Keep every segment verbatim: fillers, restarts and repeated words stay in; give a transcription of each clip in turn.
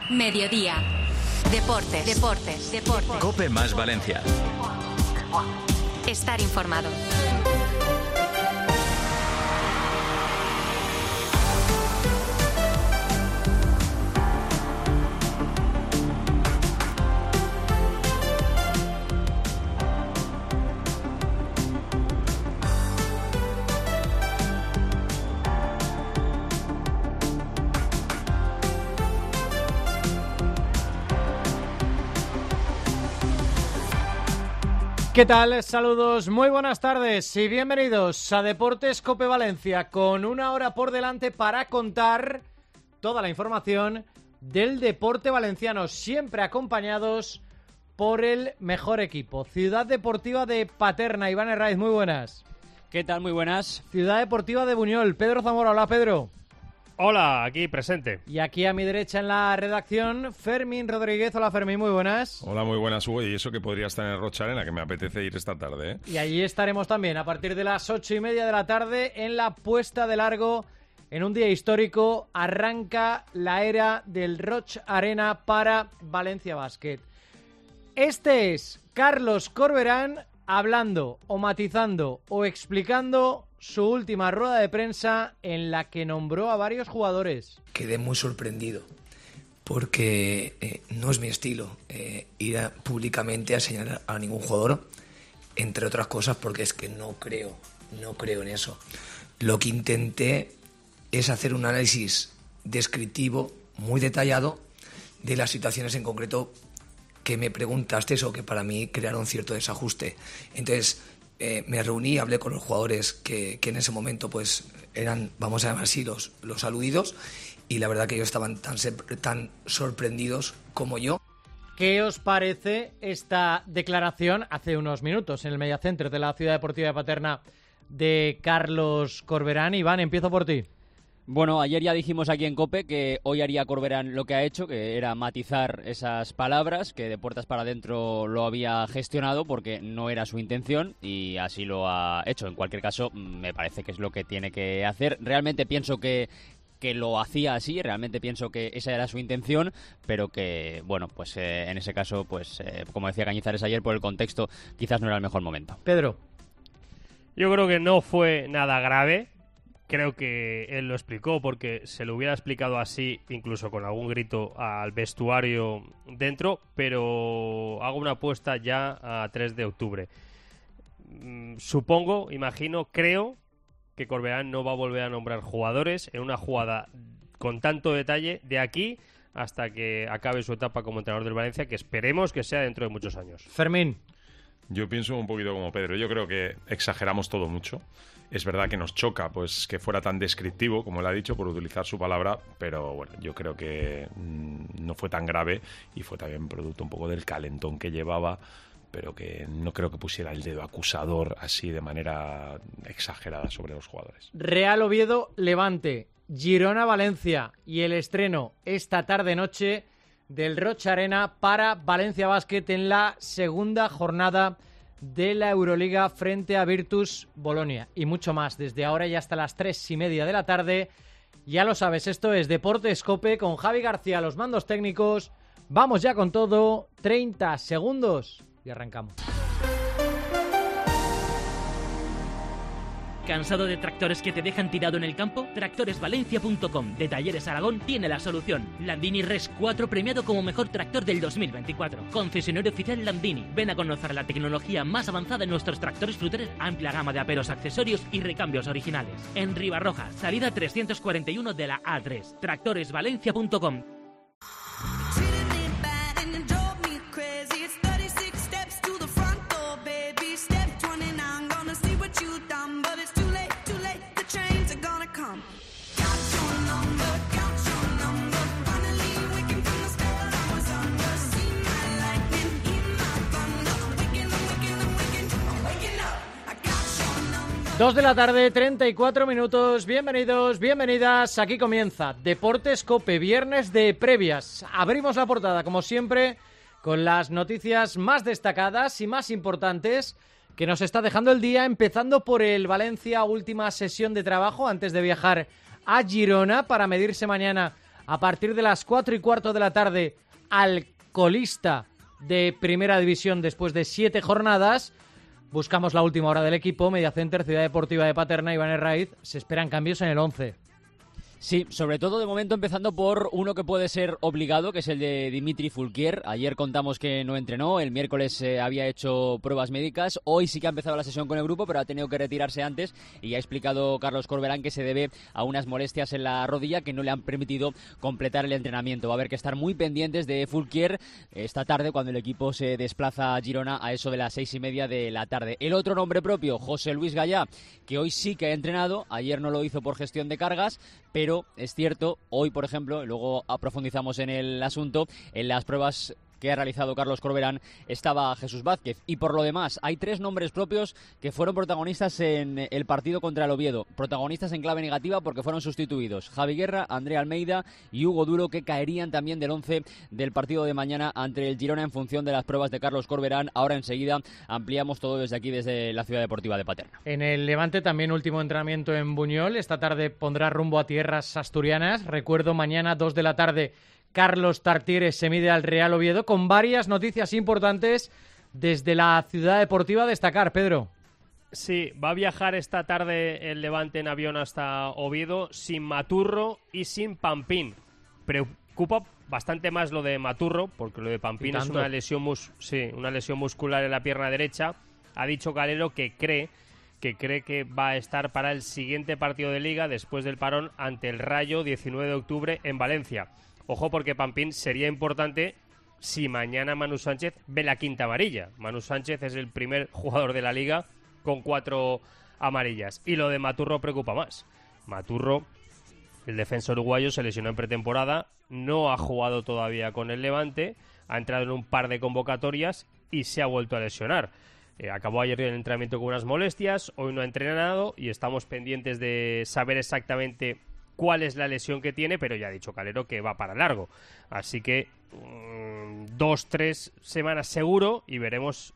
Mediodía. Deportes. Deportes. Deportes. COPE más Valencia. Estar informado. ¿Qué tal? Saludos, muy buenas tardes y bienvenidos a Deportes COPE Valencia, con una hora por delante para contar toda la información del deporte valenciano, siempre acompañados por el mejor equipo. Ciudad Deportiva de Paterna, Iván Herraiz, muy buenas. ¿Qué tal? Muy buenas. Ciudad Deportiva de Buñol, Pedro Zamora, hola Pedro. Hola, aquí presente. Y aquí a mi derecha en la redacción, Fermín Rodríguez. Hola Fermín, muy buenas. Hola, muy buenas, Hugo. Y eso que podría estar en el Rocha Arena, que me apetece ir esta tarde, ¿eh? Y allí estaremos también a partir de las ocho y media de la tarde en la puesta de largo. En un día histórico arranca la era del Rocha Arena para Valencia Basket. Este es Carlos Corberán hablando o matizando o explicando su última rueda de prensa en la que nombró a varios jugadores. Quedé muy sorprendido porque eh, no es mi estilo eh, ir a, públicamente a señalar a ningún jugador, entre otras cosas porque es que no creo, no creo en eso. Lo que intenté es hacer un análisis descriptivo muy detallado de las situaciones en concreto que me preguntaste o que para mí crearon cierto desajuste. Entonces eh, me reuní, hablé con los jugadores que, que en ese momento pues eran, vamos a llamar así, los, los aludidos, y la verdad que ellos estaban tan, tan sorprendidos como yo. ¿Qué os parece esta declaración hace unos minutos en el Media Center de la Ciudad Deportiva de Paterna de Carlos Corberán? Iván, empiezo por ti. Bueno, ayer ya dijimos aquí en COPE que hoy haría Corberán lo que ha hecho, que era matizar esas palabras, que de puertas para adentro lo había gestionado porque no era su intención y así lo ha hecho. En cualquier caso, me parece que es lo que tiene que hacer. Realmente pienso que que lo hacía así, realmente pienso que esa era su intención, pero que, bueno, pues eh, en ese caso, pues eh, como decía Cañizares ayer, por el contexto, quizás no era el mejor momento. Pedro. Yo creo que no fue nada grave. Creo que él lo explicó porque se lo hubiera explicado así, incluso con algún grito al vestuario dentro, pero hago una apuesta ya a tres de octubre. Mm, supongo, imagino, creo que Corberán no va a volver a nombrar jugadores en una jugada con tanto detalle de aquí hasta que acabe su etapa como entrenador del Valencia, que esperemos que sea dentro de muchos años. Fermín. Yo pienso un poquito como Pedro. Yo creo que exageramos todo mucho. Es verdad que nos choca pues que fuera tan descriptivo, como él ha dicho, por utilizar su palabra, pero bueno, yo creo que mmm, no fue tan grave y fue también producto un poco del calentón que llevaba, pero que no creo que pusiera el dedo acusador así de manera exagerada sobre los jugadores. Real Oviedo, Levante, Girona, Valencia y el estreno esta tarde-noche del Rocha Arena para Valencia Basket en la segunda jornada de la Euroliga frente a Virtus Bolonia. Y mucho más, desde ahora y hasta las tres y media de la tarde. Ya lo sabes, esto es Deportes COPE con Javi García, los mandos técnicos. Vamos ya con todo, treinta segundos y arrancamos. ¿Cansado de tractores que te dejan tirado en el campo? Tractores Valencia punto com de Talleres Aragón tiene la solución. Landini Res cuatro premiado como mejor tractor del dos mil veinticuatro. Concesionario oficial Landini. Ven a conocer la tecnología más avanzada en nuestros tractores frutales, amplia gama de aperos, accesorios y recambios originales. En Ribarroja, salida trescientos cuarenta y uno de la A tres. Tractores Valencia punto com. Dos de la tarde, treinta y cuatro minutos. Bienvenidos, bienvenidas. Aquí comienza Deportes COPE, viernes de previas. Abrimos la portada, como siempre, con las noticias más destacadas y más importantes que nos está dejando el día, empezando por el Valencia, última sesión de trabajo antes de viajar a Girona para medirse mañana a partir de las cuatro y cuarto de la tarde al colista de Primera División después de siete jornadas. Buscamos la última hora del equipo. Mediacenter, Ciudad Deportiva de Paterna, Iván Herraiz. Se esperan cambios en el once. Sí, sobre todo de momento empezando por uno que puede ser obligado, que es el de Dimitri Fulquier. Ayer contamos que no entrenó, el miércoles eh, había hecho pruebas médicas, hoy sí que ha empezado la sesión con el grupo, pero ha tenido que retirarse antes y ha explicado Carlos Corberán que se debe a unas molestias en la rodilla que no le han permitido completar el entrenamiento. Va a haber que estar muy pendientes de Fulquier esta tarde cuando el equipo se desplaza a Girona a eso de las seis y media de la tarde. El otro nombre propio, José Luis Gallá, que hoy sí que ha entrenado, ayer no lo hizo por gestión de cargas, pero es cierto, hoy por ejemplo, y luego aprofundizamos en el asunto, en las pruebas que ha realizado Carlos Corberán estaba Jesús Vázquez. Y por lo demás, hay tres nombres propios que fueron protagonistas en el partido contra el Oviedo. Protagonistas en clave negativa porque fueron sustituidos. Javi Guerra, André Almeida y Hugo Duro, que caerían también del once del partido de mañana ante el Girona en función de las pruebas de Carlos Corberán. Ahora enseguida ampliamos todo desde aquí, desde la Ciudad Deportiva de Paterna. En el Levante también último entrenamiento en Buñol. Esta tarde pondrá rumbo a tierras asturianas. Recuerdo, mañana dos de la tarde Carlos Tartieres se mide al Real Oviedo, con varias noticias importantes desde la Ciudad Deportiva a destacar. Pedro. Sí, va a viajar esta tarde el Levante en avión hasta Oviedo sin Maturro y sin Pampín. Preocupa bastante más lo de Maturro, porque lo de Pampín es una lesión, mus- sí, una lesión muscular en la pierna derecha. Ha dicho Calero que cree que cree que va a estar para el siguiente partido de Liga después del parón ante el Rayo, diecinueve de octubre en Valencia. Ojo, porque Pampín sería importante si mañana Manu Sánchez ve la quinta amarilla. Manu Sánchez es el primer jugador de la Liga con cuatro amarillas. Y lo de Maturro preocupa más. Maturro, el defensa uruguayo, se lesionó en pretemporada, no ha jugado todavía con el Levante, ha entrado en un par de convocatorias y se ha vuelto a lesionar. Eh, acabó ayer el entrenamiento con unas molestias, hoy no ha entrenado y estamos pendientes de saber exactamente cuál es la lesión que tiene, pero ya ha dicho Calero que va para largo. Así que mmm, dos, tres semanas seguro y veremos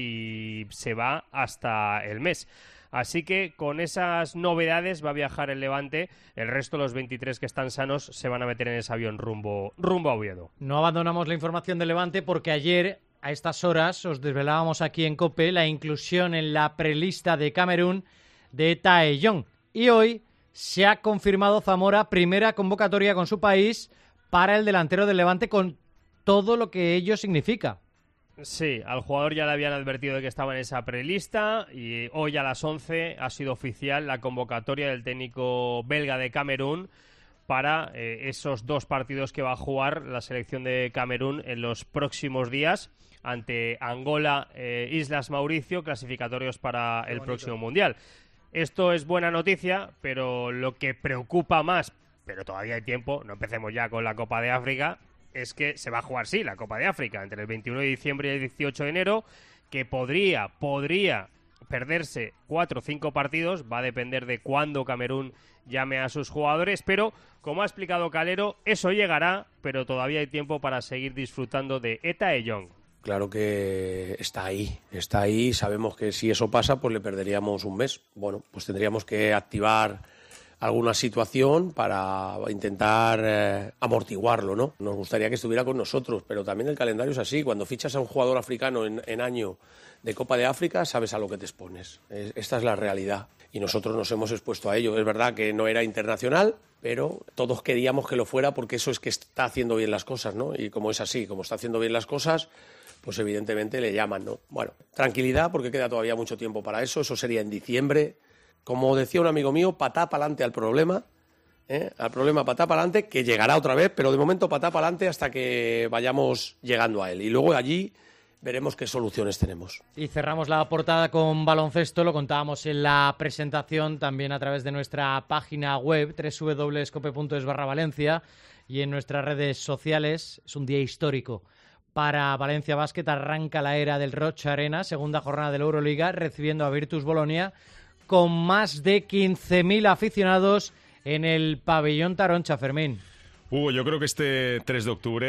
si se va hasta el mes. Así que con esas novedades va a viajar el Levante. El resto, los veintitrés que están sanos, se van a meter en ese avión rumbo, rumbo a Oviedo. No abandonamos la información del Levante porque ayer, a estas horas, os desvelábamos aquí en COPE la inclusión en la prelista de Camerún de Tae Young. Y hoy se ha confirmado Zamora, primera convocatoria con su país para el delantero del Levante, con todo lo que ello significa. Sí, al jugador ya le habían advertido de que estaba en esa prelista y hoy a las once ha sido oficial la convocatoria del técnico belga de Camerún para eh, esos dos partidos que va a jugar la selección de Camerún en los próximos días ante Angola, eh, Islas Mauricio, clasificatorios para el próximo Mundial. Esto es buena noticia, pero lo que preocupa más, pero todavía hay tiempo, no empecemos ya con la Copa de África, es que se va a jugar, sí, la Copa de África, entre el veintiuno de diciembre y el dieciocho de enero, que podría, podría perderse cuatro o cinco partidos, va a depender de cuándo Camerún llame a sus jugadores, pero como ha explicado Calero, eso llegará, pero todavía hay tiempo para seguir disfrutando de Tae Young. Claro que está ahí, está ahí. Sabemos que si eso pasa, pues le perderíamos un mes. Bueno, pues tendríamos que activar alguna situación para intentar eh, amortiguarlo, ¿no? Nos gustaría que estuviera con nosotros, pero también el calendario es así. Cuando fichas a un jugador africano en, en año de Copa de África, sabes a lo que te expones. Es, esta es la realidad. Y nosotros nos hemos expuesto a ello. Es verdad que no era internacional, pero todos queríamos que lo fuera porque eso es que está haciendo bien las cosas, ¿no? Y como es así, como está haciendo bien las cosas, pues evidentemente le llaman, ¿no? Bueno, tranquilidad porque queda todavía mucho tiempo para eso, eso sería en diciembre. Como decía un amigo mío, patá pa'lante al problema, ¿eh? Al problema patá pa'lante, que llegará otra vez, pero de momento patá pa'lante hasta que vayamos llegando a él. Y luego allí veremos qué soluciones tenemos. Y cerramos la portada con baloncesto, lo contábamos en la presentación, también a través de nuestra página web, doble u doble u doble u punto escope punto es barra Valencia, y en nuestras redes sociales. Es un día histórico para Valencia Basket. Arranca la era del Rocha Arena, segunda jornada de la Euroliga, recibiendo a Virtus Bolonia, con más de quince mil aficionados en el pabellón Taroncha. Fermín. Hugo, yo creo que este tres de octubre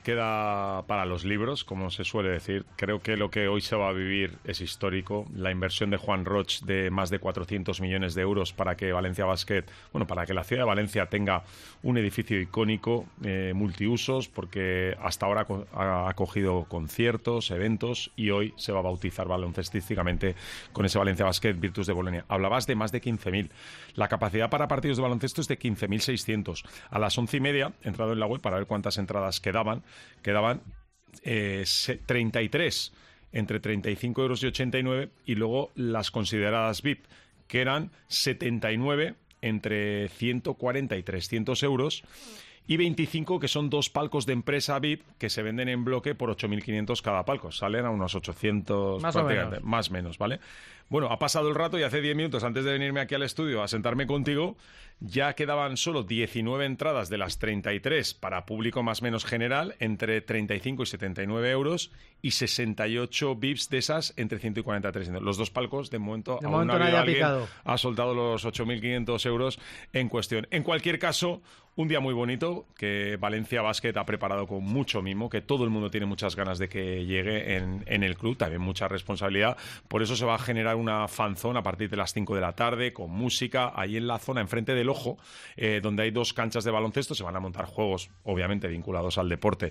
queda para los libros, como se suele decir. Creo que lo que hoy se va a vivir es histórico. La inversión de Juan Roig de más de cuatrocientos millones de euros para que Valencia Basket, bueno, para que la ciudad de Valencia tenga un edificio icónico, eh, multiusos, porque hasta ahora ha acogido conciertos, eventos, y hoy se va a bautizar baloncestísticamente con ese Valencia Basket Virtus de Bolonia. Hablabas de más de quince mil. La capacidad para partidos de baloncesto es de quince mil seiscientos. A las once y media he entrado en la web para ver cuántas entradas quedaban. Quedaban eh, treinta y tres, entre treinta y cinco euros y ochenta y nueve, y luego las consideradas V I P, que eran setenta y nueve, entre ciento cuarenta y trescientos euros, y veinticinco, que son dos palcos de empresa V I P que se venden en bloque por ocho mil quinientos cada palco. Salen a unos ochocientos, más o menos. Más menos, ¿vale? Bueno, ha pasado el rato y hace diez minutos antes de venirme aquí al estudio a sentarme contigo, ya quedaban solo diecinueve entradas de las treinta y tres para público más o menos general, entre treinta y cinco y setenta y nueve euros, y sesenta y ocho V I Ps de esas entre ciento cuarenta y tres. Los dos palcos, de momento, de aún momento no ha nadie habido ha alguien picado. Ha soltado los ocho mil quinientos euros en cuestión. En cualquier caso, un día muy bonito que Valencia Basket ha preparado con mucho mimo, que todo el mundo tiene muchas ganas de que llegue en, en el club, también mucha responsabilidad. Por eso se va a generar una fanzón a partir de las cinco de la tarde, con música, ahí en la zona, enfrente del Ojo, eh, donde hay dos canchas de baloncesto. Se van a montar juegos, obviamente, vinculados al deporte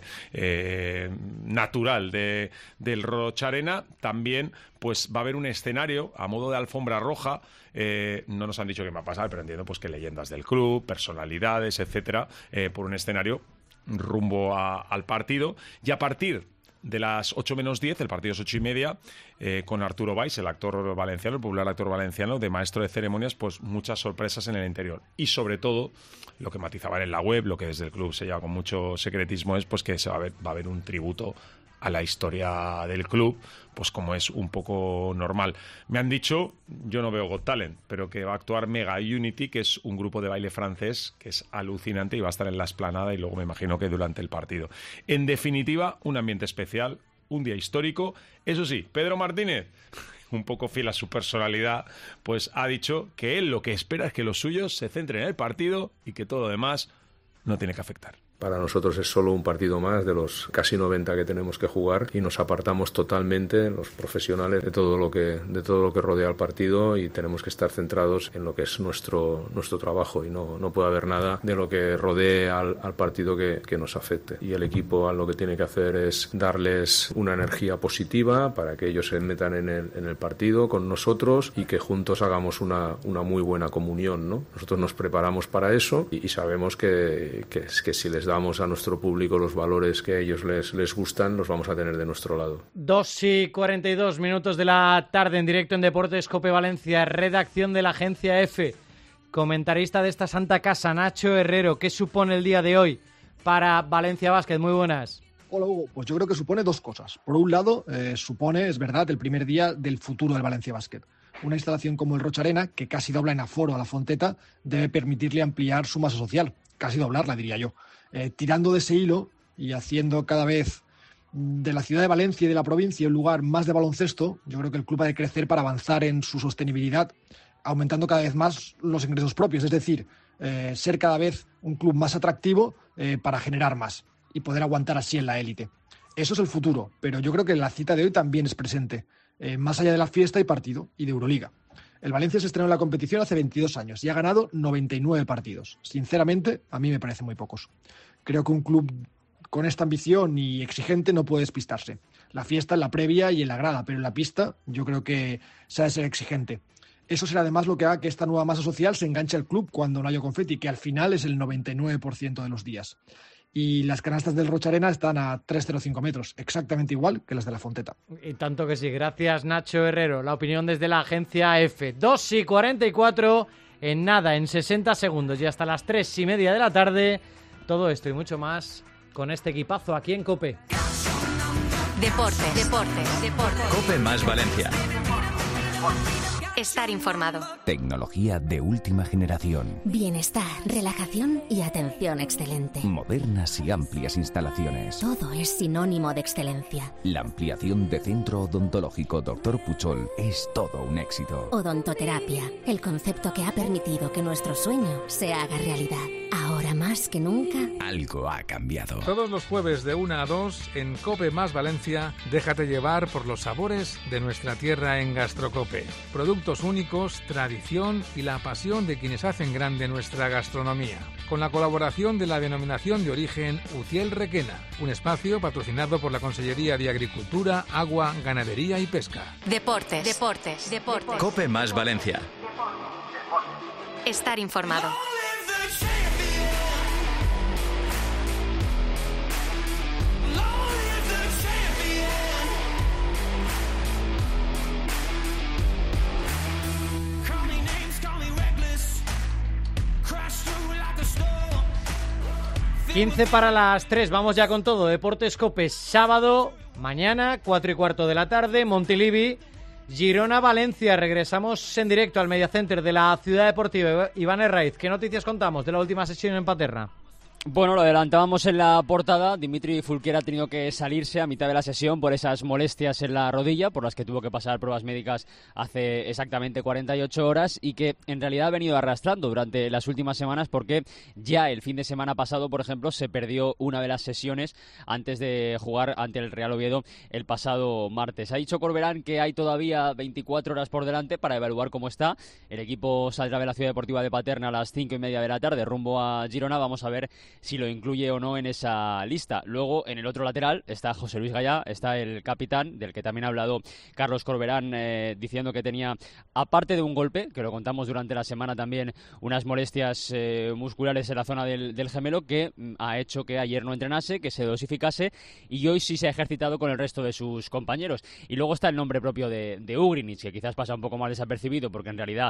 eh, natural de, del Roig Arena. También pues va a haber un escenario a modo de alfombra roja. Eh, no nos han dicho qué va a pasar, pero entiendo pues que leyendas del club, personalidades, etcétera, eh, por un escenario rumbo a, al partido. Y a partir de las ocho menos diez, el partido es ocho y media, eh, con Arturo Valls, el actor valenciano, el popular actor valenciano, de maestro de ceremonias, pues muchas sorpresas en el interior. Y sobre todo, lo que matizaban en la web, lo que desde el club se lleva con mucho secretismo, es pues que se va a ver, va a haber un tributo a la historia del club, pues como es un poco normal. Me han dicho, yo no veo Got Talent, pero que va a actuar Mega Unity, que es un grupo de baile francés que es alucinante y va a estar en la explanada, y luego me imagino que durante el partido. En definitiva, un ambiente especial, un día histórico. Eso sí, Pedro Martínez, un poco fiel a su personalidad, pues ha dicho que él lo que espera es que los suyos se centren en el partido y que todo lo demás no tiene que afectar. Para nosotros es solo un partido más de los casi noventa que tenemos que jugar, y nos apartamos totalmente, los profesionales, de todo lo que de todo lo que rodea al partido, y tenemos que estar centrados en lo que es nuestro nuestro trabajo, y no, no puede haber nada de lo que rodee al, al partido que, que nos afecte. Y el equipo lo que tiene que hacer es darles una energía positiva para que ellos se metan en el, en el partido con nosotros y que juntos hagamos una, una muy buena comunión, ¿no? Nosotros nos preparamos para eso, y, y sabemos que, que, que si les damos a nuestro público los valores que a ellos les, les gustan, los vamos a tener de nuestro lado. dos y cuarenta y dos minutos de la tarde, en directo en Deportes Cope Valencia, redacción de la Agencia F. Comentarista de esta santa casa, Nacho Herrero. ¿Qué supone el día de hoy para Valencia Basket? Muy buenas. Hola, Hugo. Pues yo creo que supone dos cosas. Por un lado, eh, supone, es verdad, el primer día del futuro del Valencia Basket. Una instalación como el Roig Arena, que casi dobla en aforo a la Fonteta, debe permitirle ampliar su masa social. Casi doblarla, diría yo. Eh, tirando de ese hilo y haciendo cada vez de la ciudad de Valencia y de la provincia un lugar más de baloncesto, yo creo que el club ha de crecer para avanzar en su sostenibilidad, aumentando cada vez más los ingresos propios, es decir, eh, ser cada vez un club más atractivo eh, para generar más y poder aguantar así en la élite. Eso es el futuro, pero yo creo que la cita de hoy también es presente, eh, más allá de la fiesta y partido y de Euroliga. El Valencia se estrenó en la competición hace veintidós años y ha ganado noventa y nueve partidos. Sinceramente, a mí me parecen muy pocos. Creo que un club con esta ambición y exigente no puede despistarse. La fiesta en la previa y en la grada, pero en la pista yo creo que se ha de ser exigente. Eso será además lo que haga que esta nueva masa social se enganche al club cuando no haya confeti, que al final es el noventa y nueve por ciento de los días. Y las canastas del Roig Arena están a trescientos cinco metros, exactamente igual que las de la Fonteta. Y tanto que sí. Gracias, Nacho Herrero. La opinión desde la Agencia F. dos y cuarenta y cuatro, en nada, en sesenta segundos y hasta las tres y media de la tarde. Todo esto y mucho más con este equipazo aquí en COPE. Deportes, deportes, deportes. COPE más Valencia. Estar informado. Tecnología de última generación. Bienestar, relajación y atención excelente. Modernas y amplias instalaciones. Todo es sinónimo de excelencia. La ampliación de Centro Odontológico doctor Puchol es todo un éxito. Odontoterapia, el concepto que ha permitido que nuestro sueño se haga realidad. Ahora más que nunca, algo ha cambiado. Todos los jueves de una a dos en COPE más Valencia, déjate llevar por los sabores de nuestra tierra en Gastrocope. Productos únicos, tradición y la pasión de quienes hacen grande nuestra gastronomía. Con la colaboración de la denominación de origen Uciel Requena, un espacio patrocinado por la Consellería de Agricultura, Agua, Ganadería y Pesca. Deportes, deportes, deportes. COPE más Valencia. Estar informado. quince para las tres, vamos ya con todo. Deportes COPE, sábado, mañana, cuatro y cuarto de la tarde, Montilivi, Girona, Valencia. Regresamos en directo al Media Center de la Ciudad Deportiva. Iván Herraiz, ¿qué noticias contamos de la última sesión en Paterna? Bueno, lo adelantábamos en la portada. Dimitri Fulquier ha tenido que salirse a mitad de la sesión por esas molestias en la rodilla, por las que tuvo que pasar pruebas médicas hace exactamente cuarenta y ocho horas y que en realidad ha venido arrastrando durante las últimas semanas porque ya el fin de semana pasado, por ejemplo, se perdió una de las sesiones antes de jugar ante el Real Oviedo el pasado martes. Ha dicho Corberán que hay todavía veinticuatro horas por delante para evaluar cómo está. El equipo saldrá de la Ciudad Deportiva de Paterna a las cinco y media de la tarde rumbo a Girona. Vamos a ver si lo incluye o no en esa lista. Luego, en el otro lateral, está José Luis Gallá, está el capitán, del que también ha hablado Carlos Corberán, eh, diciendo que tenía, aparte de un golpe, que lo contamos durante la semana también, unas molestias eh, musculares en la zona del, del gemelo, que mm, ha hecho que ayer no entrenase, que se dosificase, y hoy sí se ha ejercitado con el resto de sus compañeros. Y luego está el nombre propio de, de Ugrinic, que quizás pasa un poco más desapercibido, porque en realidad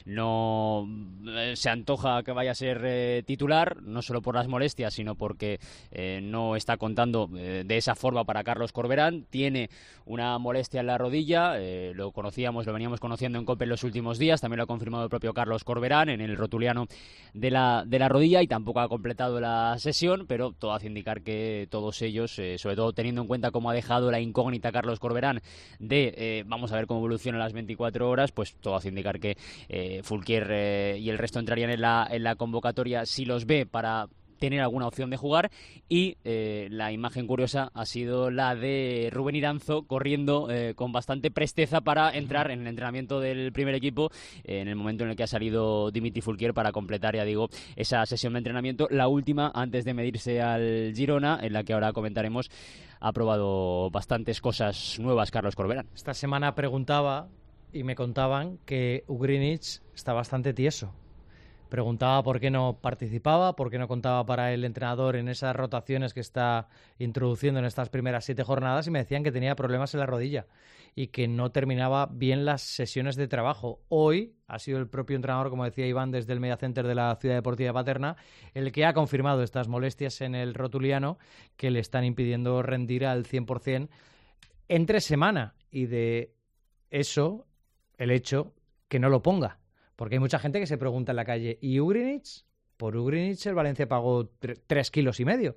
no eh, se antoja que vaya a ser eh, titular, no solo por las molestias, sino porque eh, no está contando eh, de esa forma para Carlos Corberán. Tiene una molestia en la rodilla, eh, lo conocíamos, lo veníamos conociendo en COPE en los últimos días, también lo ha confirmado el propio Carlos Corberán en el rotuliano de la, de la rodilla, y tampoco ha completado la sesión, pero todo hace indicar que todos ellos, eh, sobre todo teniendo en cuenta cómo ha dejado la incógnita Carlos Corberán de eh, vamos a ver cómo evolucionan las veinticuatro horas, pues todo hace indicar que eh, Fulquier eh, y el resto entrarían en la, en la convocatoria si los ve para tener alguna opción de jugar. Y eh, la imagen curiosa ha sido la de Rubén Iranzo corriendo eh, con bastante presteza para entrar en el entrenamiento del primer equipo eh, en el momento en el que ha salido Dimitri Fulquier para completar, ya digo, esa sesión de entrenamiento, la última antes de medirse al Girona, en la que ahora comentaremos. Ha probado bastantes cosas nuevas Carlos Corberán. Esta semana preguntaba y me contaban que Ugrinic está bastante tieso. Preguntaba por qué no participaba, por qué no contaba para el entrenador en esas rotaciones que está introduciendo en estas primeras siete jornadas, y me decían que tenía problemas en la rodilla y que no terminaba bien las sesiones de trabajo. Hoy ha sido el propio entrenador, como decía Iván, desde el Media Center de la Ciudad Deportiva de Paterna, el que ha confirmado estas molestias en el rotuliano que le están impidiendo rendir al cien por ciento entre semana, y de eso el hecho que no lo ponga. Porque hay mucha gente que se pregunta en la calle, ¿y Ugrinic? Por Ugrinic el Valencia pagó tre- tres kilos y medio.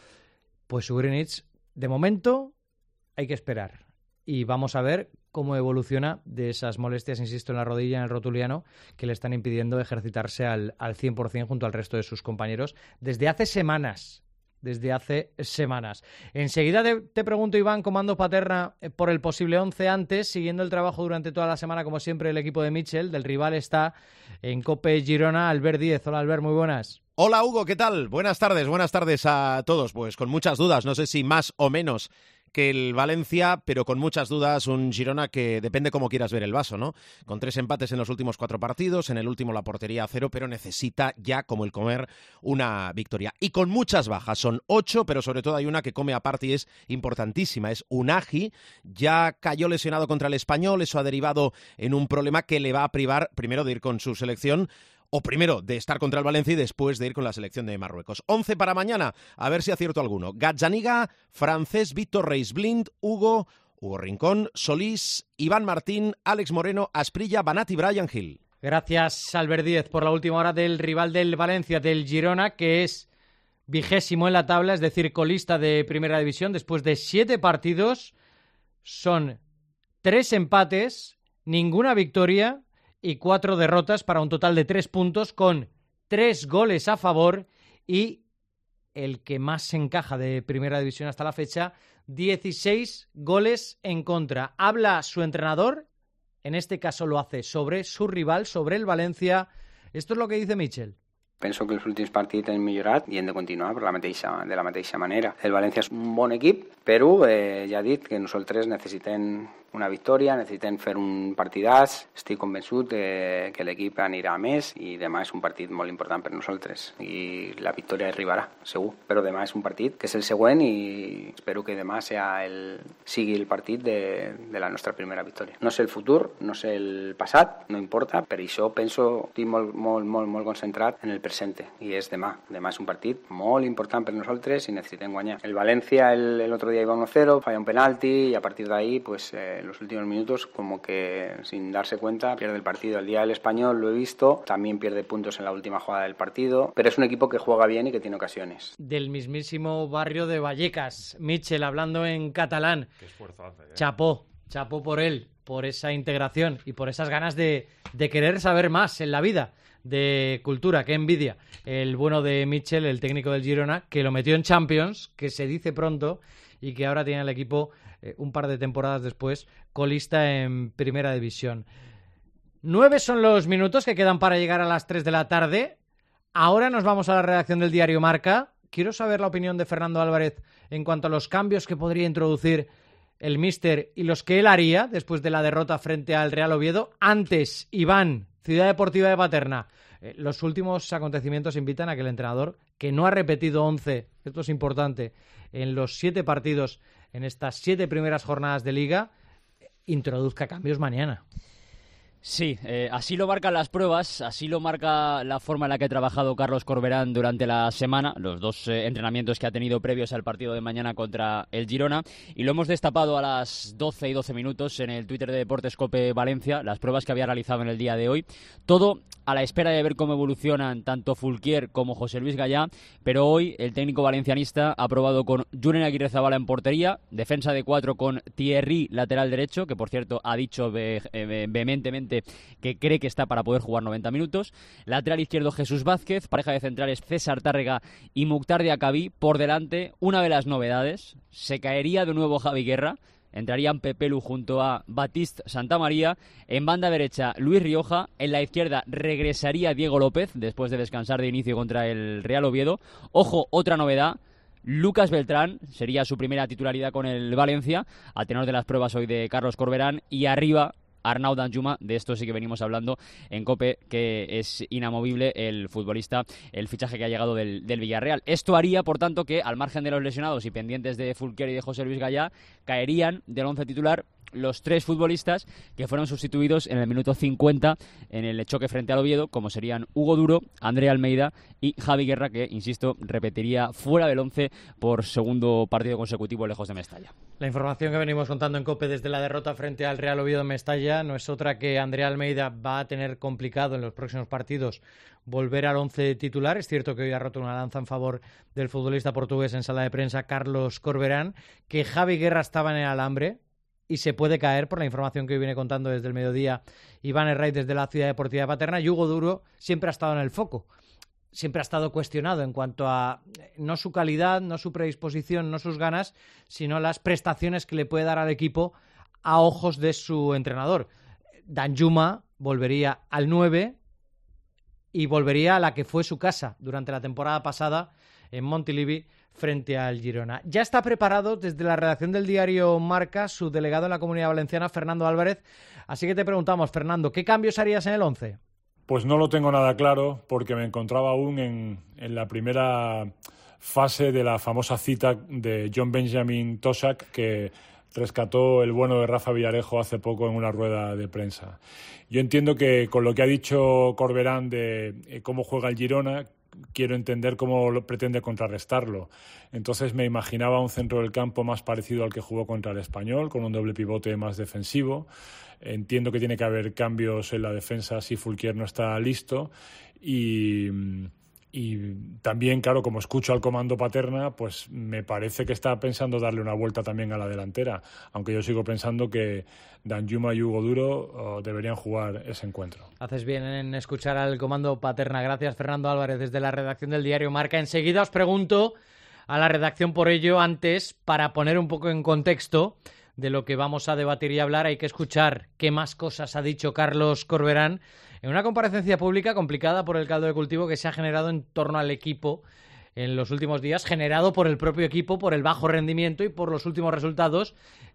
Pues Ugrinic, de momento, hay que esperar. Y vamos a ver cómo evoluciona de esas molestias, insisto, en la rodilla, en el rotuliano, que le están impidiendo ejercitarse al, al cien por ciento junto al resto de sus compañeros desde hace semanas. Desde hace semanas. Enseguida te, te pregunto, Iván, cómo ando Paterna por el posible once. Antes, siguiendo el trabajo durante toda la semana, como siempre, el equipo de Mitchell, del rival, está en COPE Girona, Albert Díez. Hola, Albert, muy buenas. Hola, Hugo, ¿qué tal? Buenas tardes, buenas tardes a todos. Pues con muchas dudas, no sé si más o menos que el Valencia, pero con muchas dudas, un Girona que depende cómo quieras ver el vaso, ¿no? Con tres empates en los últimos cuatro partidos, en el último la portería a cero, pero necesita ya, como el comer, una victoria. Y con muchas bajas, son ocho, pero sobre todo hay una que come aparte y es importantísima, es Unagi. Ya cayó lesionado contra el Español, eso ha derivado en un problema que le va a privar primero de ir con su selección, o primero de estar contra el Valencia y después de ir con la selección de Marruecos. once para mañana, a ver si acierto alguno. Gazzaniga, Francés, Víctor Reis, Blind, Hugo, Hugo Rincón, Solís, Iván Martín, Alex Moreno, Asprilla, Banat y Brian Hill. Gracias, Albert Díez, por la última hora del rival del Valencia, del Girona, que es vigésimo en la tabla, es decir, colista de Primera División. Después de siete partidos, son tres empates, ninguna victoria y cuatro derrotas para un total de tres puntos, con tres goles a favor y el que más se encaja de Primera División hasta la fecha, dieciséis goles en contra. Habla su entrenador, en este caso lo hace sobre su rival, sobre el Valencia. Esto es lo que dice Mitchell. Penso que els últims partits hem millorat i hem de continuar per la mateixa, de la mateixa manera. El València és un bon equip, però eh, ja he dit que nosaltres necessitem una victòria, necessitem fer un partidàs. Estic convençut eh, que l'equip anirà a més i demà és un partit molt important per nosaltres i la victòria arribarà, segur. Però demà és un partit que és el següent i espero que demà sea el, sigui el partit de, de la nostra primera victòria. No sé el futur, no sé el passat, no importa, per això penso, estic molt, molt, molt, molt concentrat en el presente i és demà. Demà és un partit molt important per nosaltres i necessitem guanyar. El València el, el otro día iba uno cero, falla un penalti y a partir de ahí, pues eh, en los últimos minutos, como que sin darse cuenta, pierde el partido. El día del Español lo he visto, también pierde puntos en la última jugada del partido, pero es un equipo que juega bien y que tiene ocasiones. Del mismísimo barrio de Vallecas, Mitchell hablando en catalán. Qué esfuerzo hace, ¿eh? Chapó, chapó por él, por esa integración y por esas ganas de, de querer saber más en la vida, de cultura. Qué envidia el bueno de Mitchell, el técnico del Girona, que lo metió en Champions, que se dice pronto, y que ahora tiene el equipo eh, un par de temporadas después colista en Primera División. Nueve son los minutos que quedan para llegar a las tres de la tarde. Ahora nos vamos a la redacción del diario Marca. Quiero saber la opinión de Fernando Álvarez en cuanto a los cambios que podría introducir el míster y los que él haría después de la derrota frente al Real Oviedo. Antes, Iván, Ciudad Deportiva de Paterna. Eh, los últimos acontecimientos invitan a que el entrenador, que no ha repetido once, esto es importante, en los siete partidos, en estas siete primeras jornadas de Liga, introduzca cambios mañana. Sí, eh, así lo marcan las pruebas, así lo marca la forma en la que ha trabajado Carlos Corberán durante la semana, los dos eh, entrenamientos que ha tenido previos al partido de mañana contra el Girona, y lo hemos destapado a las doce y doce minutos en el Twitter de Deportes Cope Valencia, las pruebas que había realizado en el día de hoy, todo a la espera de ver cómo evolucionan tanto Fulquier como José Luis Gallá, pero hoy el técnico valencianista ha probado con Julen Aguirrezabala en portería, defensa de cuatro con Thierry lateral derecho, que por cierto ha dicho ve eh, vehementemente que cree que está para poder jugar noventa minutos. Lateral izquierdo Jesús Vázquez, pareja de centrales César Tárrega y Mukhtar Diacabí. Por delante, una de las novedades, se caería de nuevo Javi Guerra, entrarían Pepelu junto a Batiste Santamaría, en banda derecha Luis Rioja, en la izquierda regresaría Diego López después de descansar de inicio contra el Real Oviedo. Ojo, otra novedad, Lucas Beltrán sería su primera titularidad con el Valencia, a tenor de las pruebas hoy de Carlos Corberán, y arriba Arnau Danjuma, de esto sí que venimos hablando en COPE, que es inamovible el futbolista, el fichaje que ha llegado del, del Villarreal. Esto haría, por tanto, que al margen de los lesionados y pendientes de Fulquier y de José Luis Gallá, caerían del once titular los tres futbolistas que fueron sustituidos en el minuto cincuenta en el choque frente al Oviedo, como serían Hugo Duro, André Almeida y Javi Guerra, que, insisto, repetiría fuera del once por segundo partido consecutivo lejos de Mestalla. La información que venimos contando en COPE desde la derrota frente al Real Oviedo en Mestalla no es otra que André Almeida va a tener complicado en los próximos partidos volver al once titular. Es cierto que hoy ha roto una lanza en favor del futbolista portugués en sala de prensa Carlos Corberán, que Javi Guerra estaba en el alambre y se puede caer, por la información que hoy viene contando desde el mediodía Iván Herraiz desde la Ciudad Deportiva de Paterna. Y Hugo Duro siempre ha estado en el foco, siempre ha estado cuestionado en cuanto a no su calidad, no su predisposición, no sus ganas, sino las prestaciones que le puede dar al equipo a ojos de su entrenador. Danjuma volvería al nueve y volvería a la que fue su casa durante la temporada pasada en Montilivi frente al Girona. Ya está preparado desde la redacción del diario Marca su delegado en la Comunidad Valenciana, Fernando Álvarez. Así que te preguntamos, Fernando, ¿qué cambios harías en el once? Pues no lo tengo nada claro, porque me encontraba aún en, en la primera fase de la famosa cita de John Benjamin Tosak, que rescató el bueno de Rafa Villarejo hace poco en una rueda de prensa. Yo entiendo que con lo que ha dicho Corberán de cómo juega el Girona, quiero entender cómo lo pretende contrarrestarlo. Entonces me imaginaba un centro del campo más parecido al que jugó contra el Español, con un doble pivote más defensivo. Entiendo que tiene que haber cambios en la defensa si Fulquier no está listo. Y, y también, claro, como escucho al comando Paterna, pues me parece que está pensando darle una vuelta también a la delantera, aunque yo sigo pensando que Danjuma y Hugo Duro oh, deberían jugar ese encuentro. Haces bien en escuchar al comando Paterna. Gracias, Fernando Álvarez, desde la redacción del diario Marca. Enseguida os pregunto a la redacción por ello. Antes, para poner un poco en contexto de lo que vamos a debatir y hablar, hay que escuchar qué más cosas ha dicho Carlos Corberán en una comparecencia pública complicada por el caldo de cultivo que se ha generado en torno al equipo en los últimos días, generado por el propio equipo, por el bajo rendimiento y por los últimos resultados.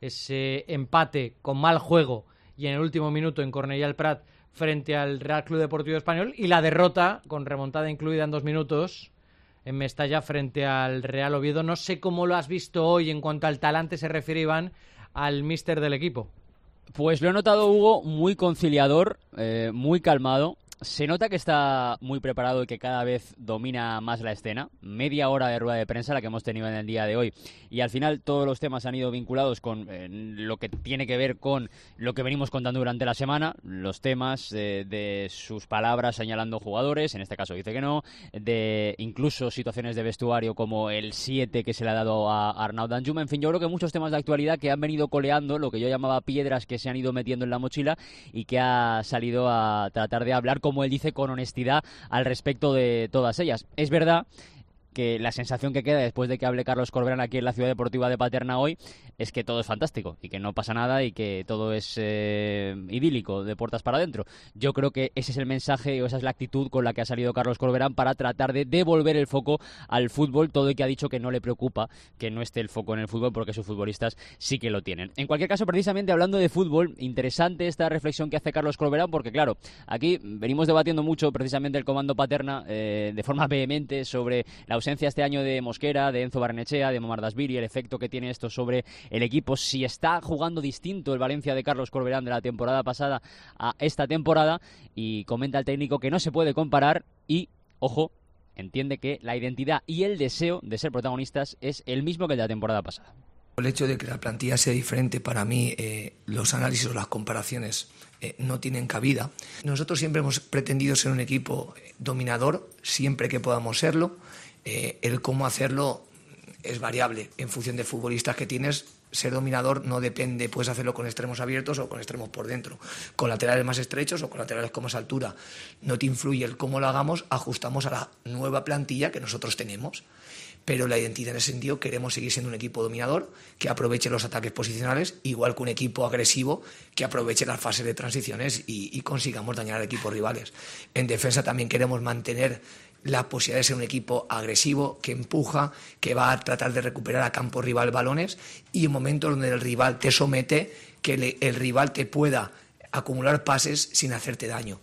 Ese empate con mal juego y en el último minuto en Cornellà el Prat frente al Real Club Deportivo Español, y la derrota, con remontada incluida en dos minutos, en Mestalla frente al Real Oviedo. No sé cómo lo has visto hoy en cuanto al talante se refiere, Iván, al míster del equipo. Pues lo he notado, Hugo, muy conciliador, eh, muy calmado. Se nota que está muy preparado y que cada vez domina más la escena. Media hora de rueda de prensa la que hemos tenido en el día de hoy. Y al final todos los temas han ido vinculados con eh, lo que tiene que ver con lo que venimos contando durante la semana. Los temas eh, de sus palabras señalando jugadores, en este caso dice que no. De incluso situaciones de vestuario como el siete que se le ha dado a Arnaud Danjuma. En fin, yo creo que muchos temas de actualidad que han venido coleando, lo que yo llamaba piedras que se han ido metiendo en la mochila y que ha salido a tratar de hablar con, como él dice, con honestidad al respecto de todas ellas. Es verdad que la sensación que queda después de que hable Carlos Corberán aquí en la Ciudad Deportiva de Paterna hoy es que todo es fantástico y que no pasa nada y que todo es eh, idílico, de puertas para adentro. Yo creo que ese es el mensaje o esa es la actitud con la que ha salido Carlos Corberán para tratar de devolver el foco al fútbol, todo y que ha dicho que no le preocupa que no esté el foco en el fútbol porque sus futbolistas sí que lo tienen. En cualquier caso, precisamente hablando de fútbol, interesante esta reflexión que hace Carlos Corberán, porque claro, aquí venimos debatiendo mucho precisamente el comando Paterna eh, de forma vehemente sobre la ausencia este año de Mosquera, de Enzo Barrenechea, de Mamardashvili, el efecto que tiene esto sobre el equipo, si está jugando distinto el Valencia de Carlos Corberán de la temporada pasada a esta temporada, y comenta el técnico que no se puede comparar y, ojo, entiende que la identidad y el deseo de ser protagonistas es el mismo que el de la temporada pasada. El hecho de que la plantilla sea diferente, para mí, eh, los análisis o las comparaciones eh, no tienen cabida. Nosotros siempre hemos pretendido ser un equipo dominador, siempre que podamos serlo. Eh, el cómo hacerlo es variable en función de futbolistas que tienes. Ser dominador no depende, puedes hacerlo con extremos abiertos o con extremos por dentro, con laterales más estrechos o con laterales con más altura. No te influye el cómo lo hagamos, ajustamos a la nueva plantilla que nosotros tenemos. Pero la identidad en ese sentido, queremos seguir siendo un equipo dominador que aproveche los ataques posicionales, igual que un equipo agresivo que aproveche las fases de transiciones y, y consigamos dañar a equipos rivales. En defensa también queremos mantener la posibilidad de ser un equipo agresivo, que empuja, que va a tratar de recuperar a campo rival balones, y en momentos donde el rival te somete, que le, el rival te pueda acumular pases sin hacerte daño.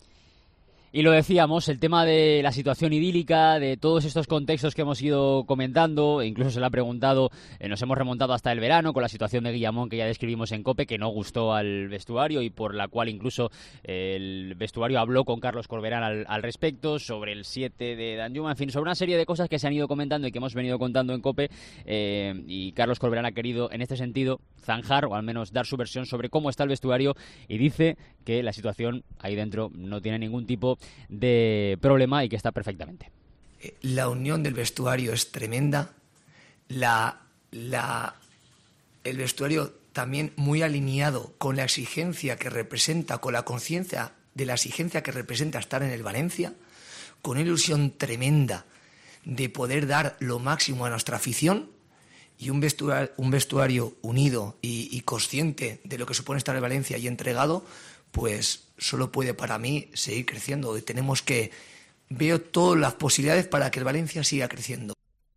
Y lo decíamos, el tema de la situación idílica, de todos estos contextos que hemos ido comentando, incluso se le ha preguntado, eh, nos hemos remontado hasta el verano con la situación de Guillamón que ya describimos en COPE, que no gustó al vestuario y por la cual incluso eh, el vestuario habló con Carlos Corberán al, al respecto, sobre el siete de Danjuma, en fin, sobre una serie de cosas que se han ido comentando y que hemos venido contando en COPE, eh, y Carlos Corberán ha querido en este sentido zanjar o al menos dar su versión sobre cómo está el vestuario, y dice que la situación ahí dentro no tiene ningún tipo de problema y que está perfectamente. La unión del vestuario es tremenda. La, la, el vestuario también muy alineado con la exigencia que representa, con la conciencia de la exigencia que representa estar en el Valencia, con una ilusión tremenda de poder dar lo máximo a nuestra afición, y un vestuario, un vestuario unido y, y consciente de lo que supone estar en Valencia y entregado, pues solo puede para mí seguir creciendo. Tenemos que... Veo todas las posibilidades para que el Valencia siga creciendo.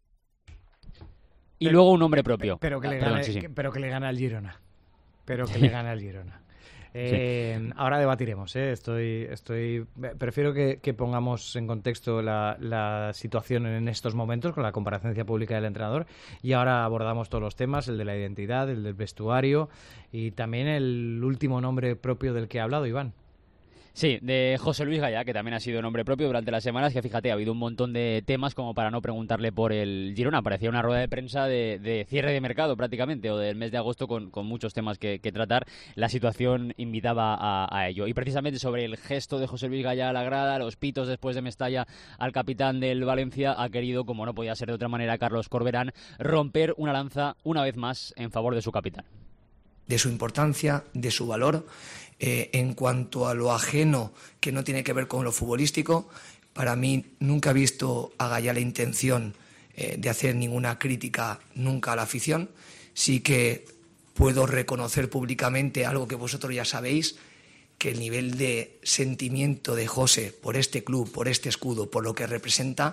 Y pero, luego un nombre propio. Pero que, le, Perdón, gane, sí, sí. Que, pero que le gane al Girona. Pero que le gane al Girona. Eh, sí. Ahora debatiremos, ¿eh? Estoy, estoy, prefiero que, que pongamos en contexto la, la situación en estos momentos con la comparecencia pública del entrenador, y ahora abordamos todos los temas, el de la identidad, el del vestuario y también el último nombre propio del que ha hablado Iván. Sí, de José Luis Gallá, que también ha sido nombre propio durante las semanas, que fíjate, ha habido un montón de temas como para no preguntarle por el Girona. Parecía una rueda de prensa de, de cierre de mercado prácticamente, o del mes de agosto con, con muchos temas que, que tratar. La situación invitaba a, a ello. Y precisamente sobre el gesto de José Luis Gallá a la grada, los pitos después de Mestalla al capitán del Valencia, ha querido, como no podía ser de otra manera, Carlos Corberán, romper una lanza una vez más en favor de su capitán. De su importancia, de su valor. Eh, en cuanto a lo ajeno, que no tiene que ver con lo futbolístico, para mí nunca he visto a Gallá la intención eh, de hacer ninguna crítica nunca a la afición. Sí que puedo reconocer públicamente algo que vosotros ya sabéis, que el nivel de sentimiento de José por este club, por este escudo, por lo que representa,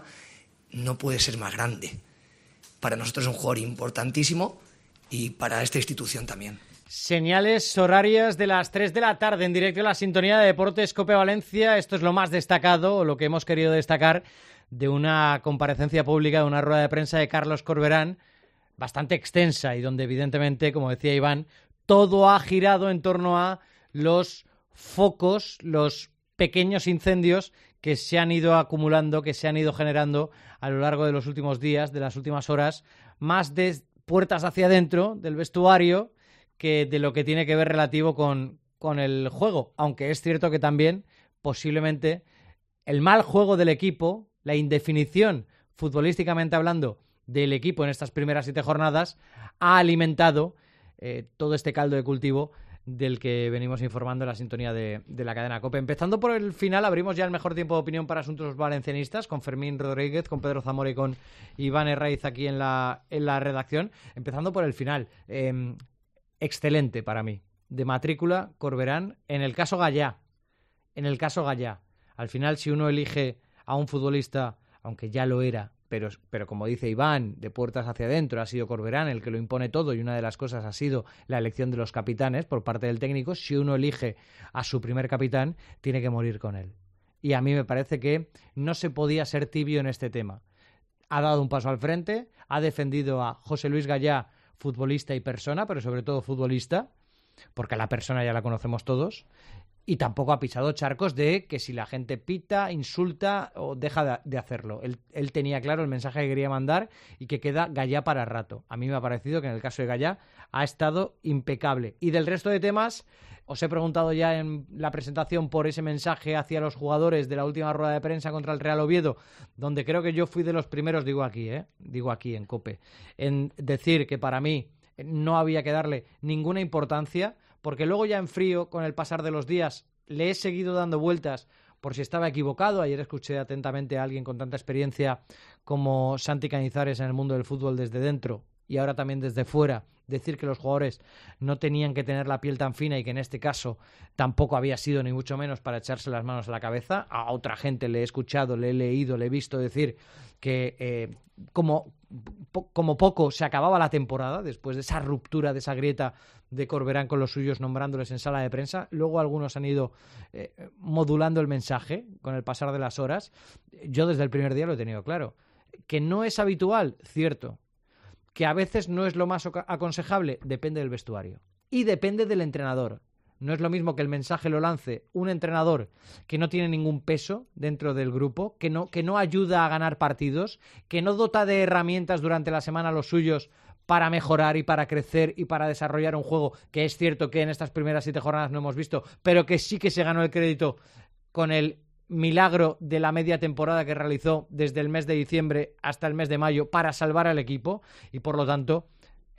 no puede ser más grande. Para nosotros es un jugador importantísimo y para esta institución también. Señales horarias de las tres de la tarde en directo en la sintonía de Deportes COPE Valencia. Esto es lo más destacado, o lo que hemos querido destacar, de una comparecencia pública, de una rueda de prensa de Carlos Corberán, bastante extensa y donde evidentemente, como decía Iván, todo ha girado en torno a los focos, los pequeños incendios que se han ido acumulando, que se han ido generando a lo largo de los últimos días, de las últimas horas, más de puertas hacia adentro del vestuario que de lo que tiene que ver relativo con, con el juego, aunque es cierto que también posiblemente el mal juego del equipo, la indefinición futbolísticamente hablando del equipo en estas primeras siete jornadas ha alimentado eh, todo este caldo de cultivo del que venimos informando en la sintonía de, de la cadena COPE. Empezando por el final, abrimos ya el mejor tiempo de opinión para asuntos valencianistas con Fermín Rodríguez, con Pedro Zamora y con Iván Herraiz aquí en la, en la redacción. Empezando por el final. Eh, Excelente para mí. De matrícula, Corberán. En el caso Gallá. En el caso Gallá. Al final, si uno elige a un futbolista, aunque ya lo era, pero, pero como dice Iván, de puertas hacia adentro, ha sido Corberán el que lo impone todo y una de las cosas ha sido la elección de los capitanes por parte del técnico. Si uno elige a su primer capitán, tiene que morir con él. Y a mí me parece que no se podía ser tibio en este tema. Ha dado un paso al frente, ha defendido a José Luis Gallá, futbolista y persona, pero sobre todo futbolista, porque a la persona ya la conocemos todos, y tampoco ha pisado charcos de que si la gente pita, insulta o deja de hacerlo. Él, él tenía claro el mensaje que quería mandar y que queda Gallá para rato. A mí me ha parecido que en el caso de Gallá ha estado impecable. Y del resto de temas, os he preguntado ya en la presentación por ese mensaje hacia los jugadores de la última rueda de prensa contra el Real Oviedo, donde creo que yo fui de los primeros, digo aquí, ¿eh? digo aquí en COPE, en decir que para mí no había que darle ninguna importancia, porque luego ya en frío, con el pasar de los días, le he seguido dando vueltas por si estaba equivocado. Ayer escuché atentamente a alguien con tanta experiencia como Santi Cañizares en el mundo del fútbol desde dentro y ahora también desde fuera, decir que los jugadores no tenían que tener la piel tan fina y que en este caso tampoco había sido ni mucho menos para echarse las manos a la cabeza. A otra gente le he escuchado, le he leído, le he visto decir que eh, como, po- como poco se acababa la temporada después de esa ruptura, de esa grieta de Corberán con los suyos nombrándoles en sala de prensa. Luego algunos han ido eh, modulando el mensaje con el pasar de las horas. Yo desde el primer día lo he tenido claro. Que no es habitual, cierto. Que a veces no es lo más aconsejable, depende del vestuario. Y depende del entrenador. No es lo mismo que el mensaje lo lance un entrenador que no tiene ningún peso dentro del grupo, que no, que no ayuda a ganar partidos, que no dota de herramientas durante la semana a los suyos para mejorar y para crecer y para desarrollar un juego que es cierto que en estas primeras siete jornadas no hemos visto, pero que sí que se ganó el crédito con el milagro de la media temporada que realizó desde el mes de diciembre hasta el mes de mayo para salvar al equipo y por lo tanto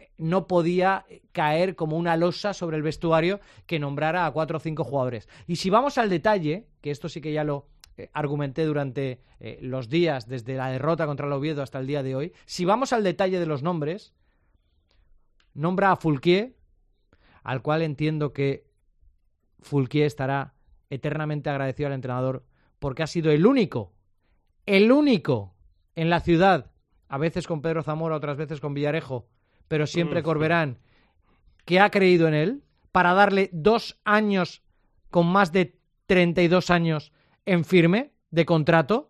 no podía caer como una losa sobre el vestuario que nombrara a cuatro o cinco jugadores. Y si vamos al detalle, que esto sí que ya lo eh, argumenté durante eh, los días desde la derrota contra el Oviedo hasta el día de hoy, si vamos al detalle de los nombres, nombra a Foulquier, al cual entiendo que Foulquier estará eternamente agradecido al entrenador porque ha sido el único, el único en la ciudad, a veces con Pedro Zamora, otras veces con Villarejo, pero siempre Corberán, que ha creído en él para darle dos años con más de treinta y dos años en firme de contrato,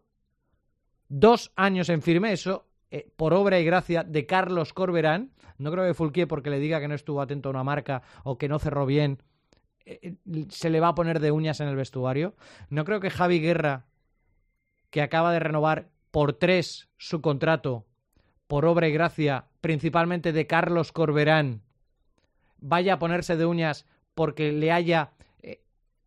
dos años en firme, eso eh, por obra y gracia de Carlos Corberán. No creo que Foulquier porque le diga que no estuvo atento a una marca o que no cerró bien eh, se le va a poner de uñas en el vestuario. No creo que Javi Guerra, que acaba de renovar por tres su contrato, por obra y gracia, principalmente de Carlos Corberán, vaya a ponerse de uñas porque le haya, eh,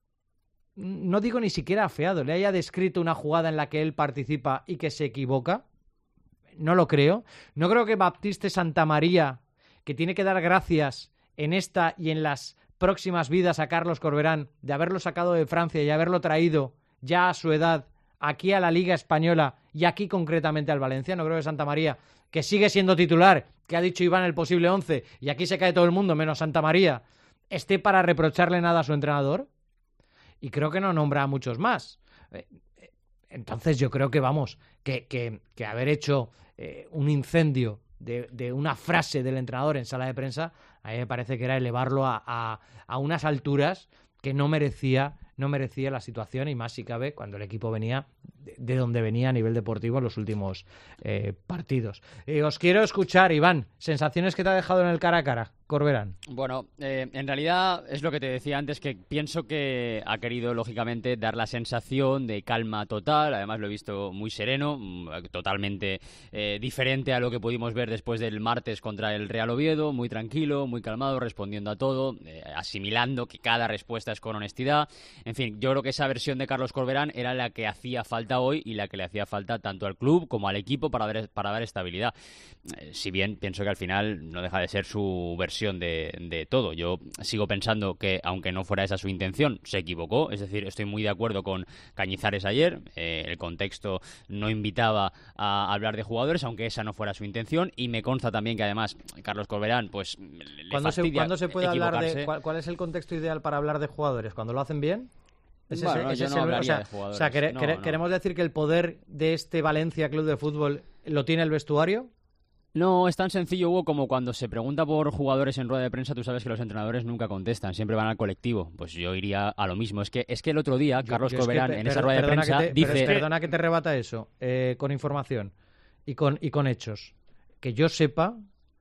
no digo ni siquiera afeado, le haya descrito una jugada en la que él participa y que se equivoca. No lo creo. No creo que Baptiste Santamaría, que tiene que dar gracias en esta y en las próximas vidas a Carlos Corberán de haberlo sacado de Francia y haberlo traído ya a su edad aquí a la Liga Española y aquí concretamente al Valencia. No creo que Santamaría, que sigue siendo titular, que ha dicho Iván el posible once, y aquí se cae todo el mundo menos Santamaría, esté para reprocharle nada a su entrenador. Y creo que no nombra a muchos más. Entonces yo creo que, vamos, que, que, que haber hecho eh, un incendio de, de una frase del entrenador en sala de prensa, a mí me parece que era elevarlo a, a, a unas alturas que no merecía, no merecía la situación, y más si cabe cuando el equipo venía de, de donde venía a nivel deportivo en los últimos eh, partidos. Eh, os quiero escuchar, Iván, sensaciones que te ha dejado en el cara a cara Corberán. Bueno, eh, en realidad es lo que te decía antes, que pienso que ha querido, lógicamente, dar la sensación de calma total. Además lo he visto muy sereno, totalmente eh, diferente a lo que pudimos ver después del martes contra el Real Oviedo, muy tranquilo, muy calmado, respondiendo a todo, eh, asimilando que cada respuesta es con honestidad. En fin, yo creo que esa versión de Carlos Corberán era la que hacía falta hoy y la que le hacía falta tanto al club como al equipo para dar, para dar estabilidad. Eh, si bien pienso que al final no deja de ser su versión De, de todo. Yo sigo pensando que, aunque no fuera esa su intención, se equivocó. Es decir, estoy muy de acuerdo con Cañizares ayer. Eh, el contexto no invitaba a hablar de jugadores, aunque esa no fuera su intención. Y me consta también que, además, Carlos Corberán, pues, le ¿Cuándo se, ¿cuándo se puede hablar de cuál, cuál es el contexto ideal para hablar de jugadores? ¿Cuando lo hacen bien? ¿Es bueno, ese, no, es yo ese no el, hablaría o sea, de jugadores. O sea, quere, no, quere, no. ¿queremos decir que el poder de este Valencia Club de Fútbol lo tiene el vestuario? No, es tan sencillo, Hugo, como cuando se pregunta por jugadores en rueda de prensa, tú sabes que los entrenadores nunca contestan, siempre van al colectivo. Pues yo iría a lo mismo. Es que es que el otro día, Yo, Carlos yo es Corberán, que, en per, esa rueda de prensa, que te, dice... Pero, perdona que te rebata eso, eh, con información y con, y con hechos. Que yo sepa,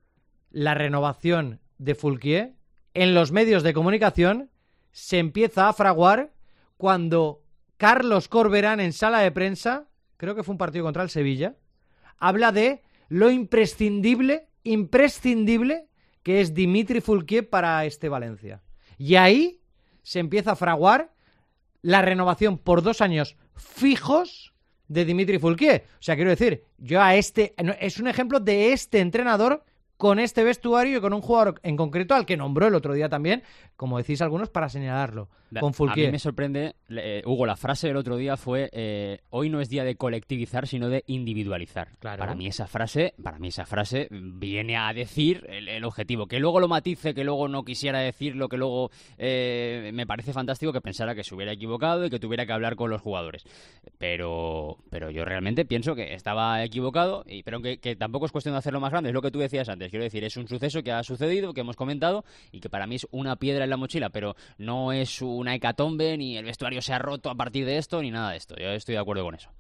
la renovación de Foulquier en los medios de comunicación se empieza a fraguar cuando Carlos Corberán, en sala de prensa, creo que fue un partido contra el Sevilla, habla de lo imprescindible, imprescindible que es Dimitri Foulquier para este Valencia. Y ahí se empieza a fraguar la renovación por dos años fijos de Dimitri Foulquier. O sea, quiero decir, yo a este... Es un ejemplo de este entrenador con este vestuario y con un jugador en concreto al que nombró el otro día también, como decís algunos, para señalarlo, La, con Foulquier. A mí me sorprende, eh, Hugo, la frase del otro día fue eh, hoy no es día de colectivizar, sino de individualizar. Claro. Para mí esa frase, para mí esa frase viene a decir el, el objetivo. Que luego lo matice, que luego no quisiera decirlo, que luego eh, me parece fantástico que pensara que se hubiera equivocado y que tuviera que hablar con los jugadores. Pero, pero yo realmente pienso que estaba equivocado, y, pero que, que tampoco es cuestión de hacerlo más grande, es lo que tú decías antes. Quiero decir, es un suceso que ha sucedido, que hemos comentado y que para mí es una piedra en la mochila, pero no es una hecatombe, ni el vestuario se ha roto a partir de esto, ni nada de esto. Yo estoy de acuerdo con eso.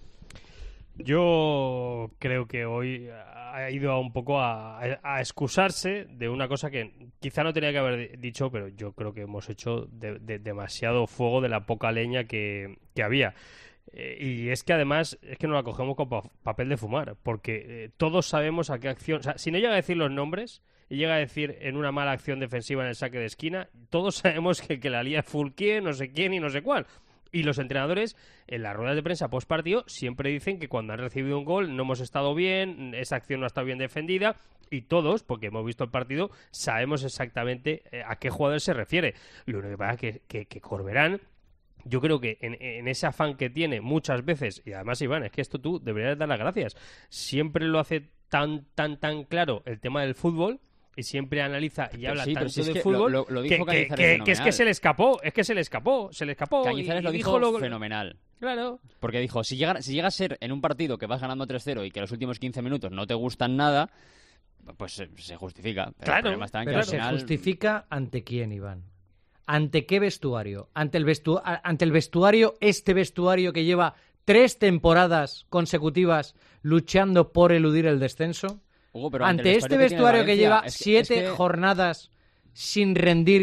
Yo creo que hoy ha ido a un poco a, a excusarse de una cosa que quizá no tenía que haber dicho, pero yo creo que hemos hecho de, de, demasiado fuego de la poca leña que, que había. Eh, y es que además es que nos la cogemos con pa papel de fumar, porque eh, todos sabemos a qué acción... O sea, si no llega a decir los nombres y llega a decir en una mala acción defensiva en el saque de esquina, todos sabemos que, que la lía Foulquier, no sé quién y no sé cuál. Y los entrenadores, en las ruedas de prensa post partido, siempre dicen que cuando han recibido un gol no hemos estado bien, esa acción no ha estado bien defendida, y todos, porque hemos visto el partido, sabemos exactamente eh, a qué jugador se refiere. Lo único que pasa es que, que, que Corberán, yo creo que en, en ese afán que tiene muchas veces, y además, Iván, es que esto tú deberías dar las gracias, siempre lo hace tan, tan, tan claro el tema del fútbol, y siempre analiza y pero habla sí, tanto si es de que fútbol lo, lo, lo dijo que, que, que, que es que se le escapó, es que se le escapó, se le escapó. Cañizares y, lo y dijo lo... fenomenal. Claro. Porque dijo, si llega, si llega a ser en un partido que vas ganando tres cero y que los últimos quince minutos no te gustan nada, pues se, se justifica. Pero claro, el problema está en que pero al se final... justifica ¿ante quién, Iván? ¿Ante qué vestuario? ¿Ante el, vestu ante el vestuario, este vestuario que lleva tres temporadas consecutivas luchando por eludir el descenso? Hugo, pero ante, ante este vestuario que, que lleva es que, siete es que... jornadas sin rendir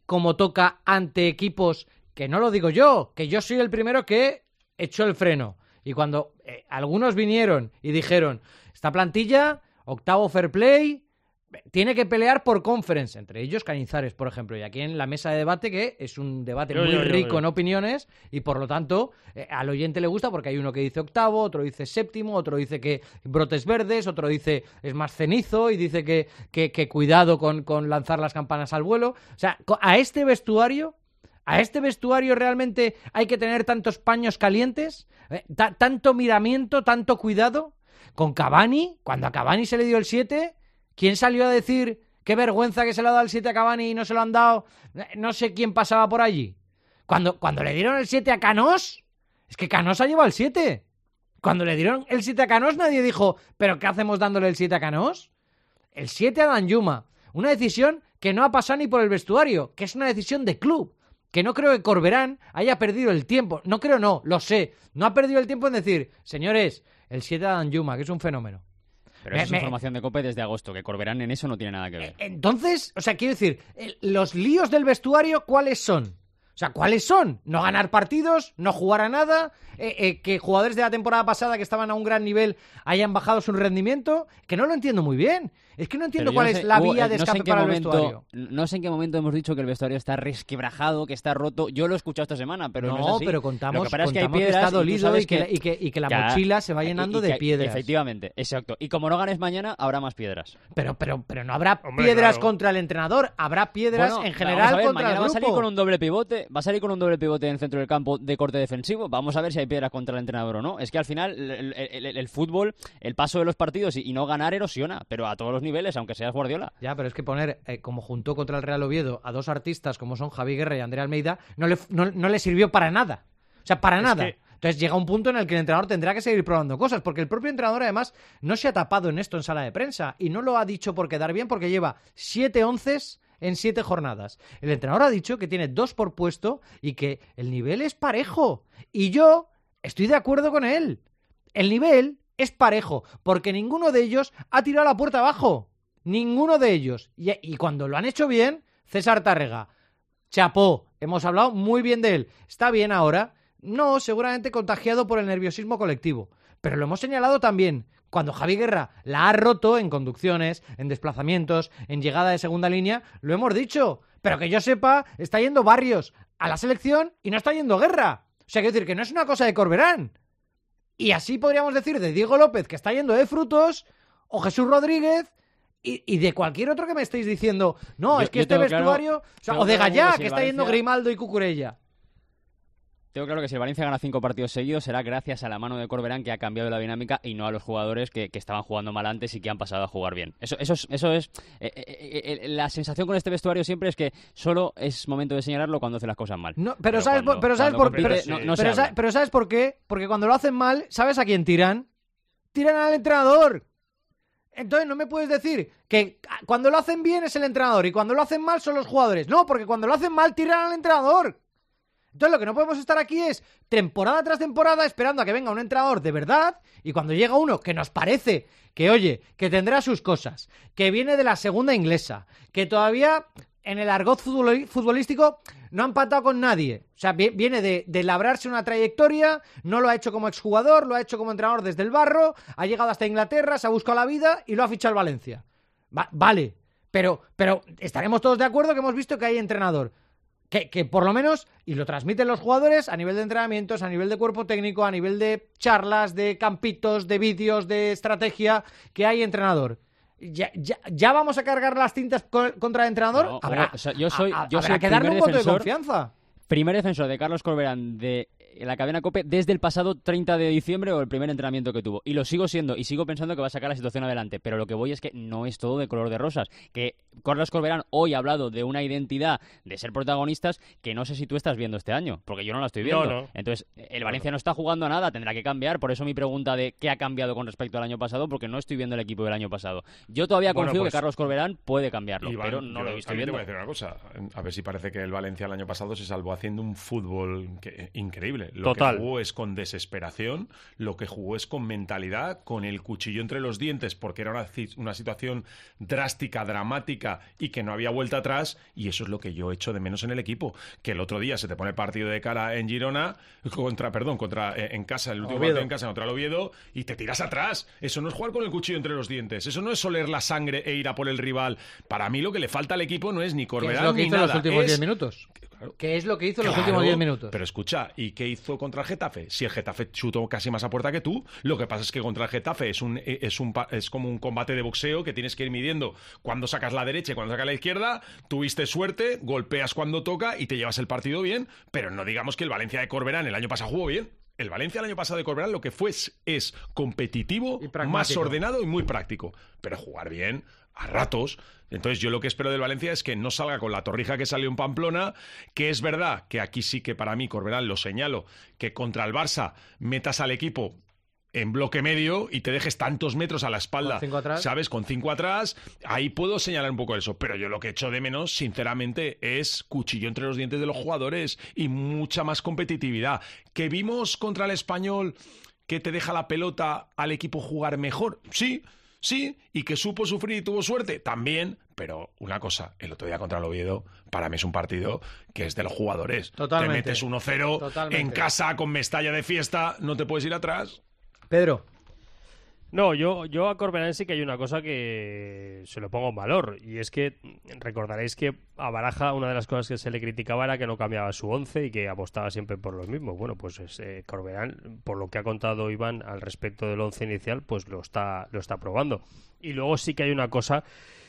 como toca ante equipos que no lo digo yo, que yo soy el primero que echó el freno. Y cuando eh, algunos vinieron y dijeron, esta plantilla, octavo fair play, tiene que pelear por conference, entre ellos Cañizares, por ejemplo, y aquí en la mesa de debate, que es un debate yo, muy yo, yo, rico yo. en opiniones, y por lo tanto eh, al oyente le gusta porque hay uno que dice octavo, otro dice séptimo, otro dice que brotes verdes, otro dice es más cenizo y dice que, que, que cuidado con, con lanzar las campanas al vuelo. O sea, a este vestuario, a este vestuario realmente hay que tener tantos paños calientes, eh, ta- tanto miramiento, tanto cuidado. Con Cavani, cuando a Cavani se le dio el siete... ¿Quién salió a decir qué vergüenza que se le ha dado el siete a Cavani y no se lo han dado? No sé quién pasaba por allí. Cuando, cuando le dieron el siete a Canós, es que Canós ha llevado el siete. Cuando le dieron el siete a Canós nadie dijo, ¿pero qué hacemos dándole el siete a Canós? El siete a Danjuma. Una decisión que no ha pasado ni por el vestuario, que es una decisión de club. Que no creo que Corberán haya perdido el tiempo. No creo, no, lo sé. No ha perdido el tiempo en decir, señores, el siete a Danjuma, que es un fenómeno. Pero Me- eso es me- información de COPE desde agosto, que Corberán en eso no tiene nada que ver. Entonces, o sea, quiero decir, el- los líos del vestuario, ¿cuáles son? O sea, ¿cuáles son? No ganar partidos, no jugar a nada, eh, eh, que jugadores de la temporada pasada que estaban a un gran nivel hayan bajado su rendimiento, que no lo entiendo muy bien. Es que no entiendo Pero yo cuál no es sé, la hubo- vía eh, de no sé escape en qué para el momento- vestuario. No sé en qué momento hemos dicho que el vestuario está resquebrajado, que está roto. Yo lo he escuchado esta semana, pero no, No, es así. pero Lo contamos, que pasa es que hay contamos que piedras está y tú dolido sabes y que, la- y que- y que la que- mochila se va y- llenando y de que- piedras. Efectivamente, exacto. Y como no ganes mañana, habrá más piedras. Pero, pero, pero no habrá Hombre, piedras claro. contra el entrenador, habrá piedras Bueno, en vamos general a ver, contra mañana el va a grupo. salir con un doble pivote, va a salir con un doble pivote en el centro del campo de corte defensivo. Vamos a ver si hay piedras contra el entrenador o no. Es que al final el, el- el- el fútbol, el paso de los partidos y, y no ganar erosiona, pero a todos los niveles, aunque seas Guardiola. Ya, pero es que poner, eh, como juntó contra el Real Oviedo, a dos artistas como son Javi Guerra y Andrea Almeida, no le, no, no le sirvió para nada. O sea, para Es nada. que- Entonces llega un punto en el que el entrenador tendrá que seguir probando cosas, porque el propio entrenador además no se ha tapado en esto en sala de prensa y no lo ha dicho por quedar bien, porque lleva siete onces en siete jornadas. El entrenador ha dicho que tiene dos por puesto y que el nivel es parejo. Y yo estoy de acuerdo con él. El nivel es parejo, porque ninguno de ellos ha tirado la puerta abajo. Ninguno de ellos. Y, y cuando lo han hecho bien, César Tárrega, chapó, hemos hablado muy bien de él. ¿Está bien ahora? No, seguramente contagiado por el nerviosismo colectivo. Pero lo hemos señalado también cuando Javi Guerra la ha roto en conducciones, en desplazamientos, en llegada de segunda línea, lo hemos dicho. Pero que yo sepa, está yendo Barrios a la selección y no está yendo Guerra. O sea, quiero decir que no es una cosa de Corberán. Y así podríamos decir de Diego López, que está yendo de frutos, o Jesús Rodríguez, y, y de cualquier otro que me estéis diciendo, no, Yo- es que yo este tengo claro- vestuario, o, sea, tengo o de claro Gallá, que si que el está yendo Valencia- Grimaldo y Cucurella. Tengo claro que si el Valencia gana cinco partidos seguidos será gracias a la mano de Corberán, que ha cambiado la dinámica, y no a los jugadores que, que estaban jugando mal antes y que han pasado a jugar bien. Eso, eso es, eso es eh, eh, eh, la sensación con este vestuario siempre es que solo es momento de señalarlo cuando hace las cosas mal. No, pero, sabes, por- pero sabes por compite, pero, no- no se pero habla. sa- pero sabes por qué? Porque cuando lo hacen mal, ¿sabes a quién tiran? Tiran al entrenador. Entonces no me puedes decir que cuando lo hacen bien es el entrenador y cuando lo hacen mal son los jugadores. No, porque cuando lo hacen mal tiran al entrenador. Entonces lo que no podemos estar aquí es temporada tras temporada esperando a que venga un entrenador de verdad, y cuando llega uno que nos parece que, oye, que tendrá sus cosas, que viene de la segunda inglesa, que todavía en el argot futbol- futbolístico no ha empatado con nadie. O sea, vi- viene de, de labrarse una trayectoria, no lo ha hecho como exjugador, lo ha hecho como entrenador desde el barro, ha llegado hasta Inglaterra, se ha buscado la vida y lo ha fichado el Valencia. Va- vale, pero, pero estaremos todos de acuerdo que hemos visto que hay entrenador. Que, que por lo menos, y lo transmiten los jugadores a nivel de entrenamientos, a nivel de cuerpo técnico, a nivel de charlas, de campitos, de vídeos, de estrategia, que hay entrenador. ¿Ya, ya, ya vamos a cargar las tintas co- contra el entrenador? No, habrá, o sea, yo soy, a- a- yo habrá soy que darle primer un voto de defensor- confianza. Primer defensor de Carlos Corberán de la cadena COPE desde el pasado treinta de diciembre, o el primer entrenamiento que tuvo. Y lo sigo siendo, y sigo pensando que va a sacar la situación adelante. Pero lo que voy es que no es todo de color de rosas. Que Carlos Corberán hoy ha hablado de una identidad de ser protagonistas que no sé si tú estás viendo este año, porque yo no la estoy viendo. No, no. Entonces, el Valencia no está jugando a nada, tendrá que cambiar. Por eso mi pregunta de qué ha cambiado con respecto al año pasado, porque no estoy viendo el equipo del año pasado. Yo todavía Bueno, confío pues, que Carlos Corberán puede cambiarlo, Iván, pero no yo lo estoy también viendo. te voy a decir una cosa. A ver si parece que el Valencia el año pasado se salvó haciendo un fútbol que- increíble. increíble. Lo Total. que jugó es con desesperación, lo que jugó es con mentalidad, con el cuchillo entre los dientes, porque era una, una situación drástica, dramática y que no había vuelta atrás, y eso es lo que yo echo de menos en el equipo. Que el otro día se te pone el partido de cara en Girona, contra, perdón, contra en casa, el último Oviedo. partido en casa contra el Oviedo, y te tiras atrás. Eso no es jugar con el cuchillo entre los dientes, eso no es oler la sangre e ir a por el rival. Para mí lo que le falta al equipo no es ni ¿Qué es Corberán lo que ni hizo en nada. los últimos es... diez minutos? Claro. ¿Qué es lo que hizo en los Claro, últimos diez minutos? Pero escucha, ¿y qué hizo contra el Getafe? Si el Getafe chutó casi más a puerta que tú, lo que pasa es que contra el Getafe es un es un es como un combate de boxeo que tienes que ir midiendo cuando sacas la derecha y cuando sacas la izquierda. Tuviste suerte, golpeas cuando toca y te llevas el partido bien, pero no digamos que el Valencia de Corberán el año pasado jugó bien. El Valencia el año pasado de Corberán lo que fue es, es competitivo, más ordenado y muy práctico. Pero jugar bien a ratos. Entonces yo lo que espero del Valencia es que no salga con la torrija que salió en Pamplona, que es verdad que aquí sí que para mí, Corberán, lo señalo, que contra el Barça metas al equipo en bloque medio y te dejes tantos metros a la espalda, ¿Con cinco atrás? ¿sabes? Con cinco atrás, ahí puedo señalar un poco eso, pero yo lo que echo de menos, sinceramente, es cuchillo entre los dientes de los jugadores y mucha más competitividad. ¿Que vimos contra el Español que te deja la pelota al equipo jugar mejor? Sí, sí, y que supo sufrir y tuvo suerte, también, pero una cosa, el otro día contra el Oviedo, para mí es un partido que es de los jugadores. Totalmente. Te metes uno cero Totalmente. en casa con Mestalla de fiesta, no te puedes ir atrás. Pedro. No, yo, yo a Corberán sí que hay una cosa que se lo pongo en valor, y es que recordaréis que a Baraja una de las cosas que se le criticaba era que no cambiaba su once y que apostaba siempre por los mismos. Bueno, pues eh, Corberán, por lo que ha contado Iván al respecto del once inicial, pues lo está, lo está probando. Y luego sí que hay una cosa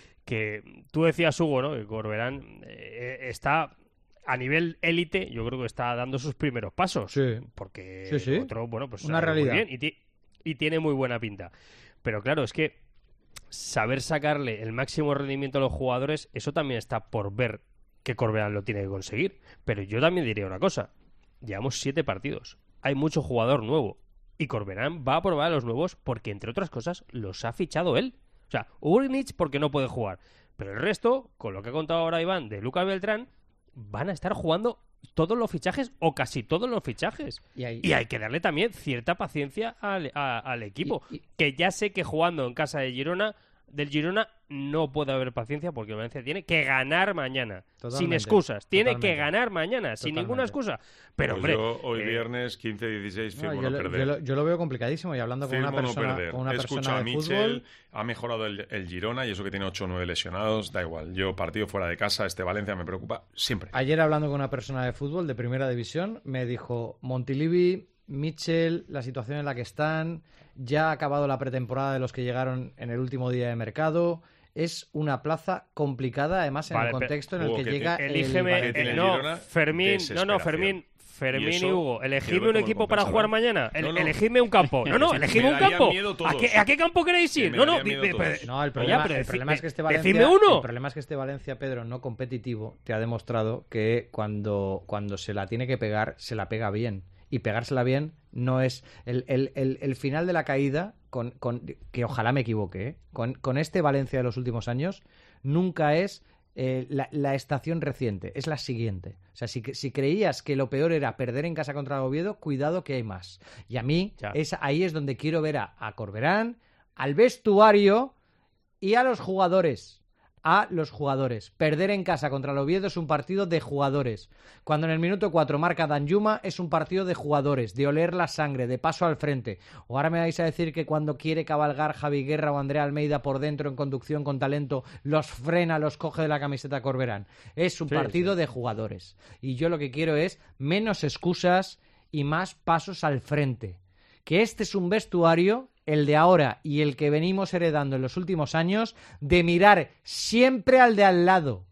que tú decías, Hugo, ¿no? Que Corberán eh, está... a nivel élite, yo creo que está dando sus primeros pasos. Sí. Porque Sí, sí. el otro, bueno, pues Una sabe muy realidad. bien y, ti- y tiene muy buena pinta. Pero claro, es que saber sacarle el máximo rendimiento a los jugadores, eso también está por ver que Corberán lo tiene que conseguir. Pero yo también diría una cosa. Llevamos siete partidos. Hay mucho jugador nuevo. Y Corberán va a probar a los nuevos porque, entre otras cosas, los ha fichado él. O sea, Urnich porque no puede jugar. Pero el resto, con lo que ha contado ahora Iván de Lucas Beltrán, van a estar jugando todos los fichajes o casi todos los fichajes. Y, ahí, y hay que darle también cierta paciencia al, a, al equipo. Y, y... Que ya sé que jugando en casa de Girona, del Girona no puede haber paciencia porque el Valencia tiene que ganar mañana. Totalmente, sin excusas. Tiene totalmente. que ganar mañana, totalmente. sin ninguna excusa. Pero, pues hombre... Yo hoy eh... viernes quince dieciséis firmo no, no, yo, perder. Yo lo, yo lo veo complicadísimo y hablando con firmo una persona, no con una Escucha persona a de Michel, fútbol... ha mejorado el, el Girona y eso que tiene ocho o nueve lesionados, da igual. Yo partido fuera de casa, este Valencia me preocupa siempre. Ayer hablando con una persona de fútbol de primera división me dijo Montilivi, Michel, la situación en la que están, ya ha acabado la pretemporada de los que llegaron en el último día de mercado... Es una plaza complicada, además, en vale, el contexto en el que, que llega elígeme, el... el no, Fermín, no, no, Fermín, Fermín y, y Hugo, elegidme un equipo para jugar mañana. El, no, no. Elegidme un campo. No, no, elegidme un campo. ¿A qué, ¿A qué campo queréis ir? No, no, no, el problema, ya, el problema es que este Valencia, decidme uno. El problema es que este Valencia, Pedro, no competitivo, te ha demostrado que cuando, cuando se la tiene que pegar, se la pega bien. Y pegársela bien no es el, el, el, el final de la caída, con, con, que ojalá me equivoque, ¿eh? con, con este Valencia de los últimos años, nunca es eh, la, la estación reciente, es la siguiente. O sea, si, si creías que lo peor era perder en casa contra el Oviedo, cuidado que hay más. Y a mí, es, ahí es donde quiero ver a, a Corberán, al vestuario y a los jugadores. A los jugadores. Perder en casa contra el Oviedo es un partido de jugadores. Cuando en el minuto cuatro marca Danjuma es un partido de jugadores, de oler la sangre, de paso al frente. O ahora me vais a decir que cuando quiere cabalgar Javi Guerra o Andrea Almeida por dentro en conducción con talento, los frena, los coge de la camiseta Corberán. Es un sí, partido sí. de jugadores. Y yo lo que quiero es menos excusas y más pasos al frente. Que este es un vestuario, el de ahora y el que venimos heredando en los últimos años, de mirar siempre al de al lado.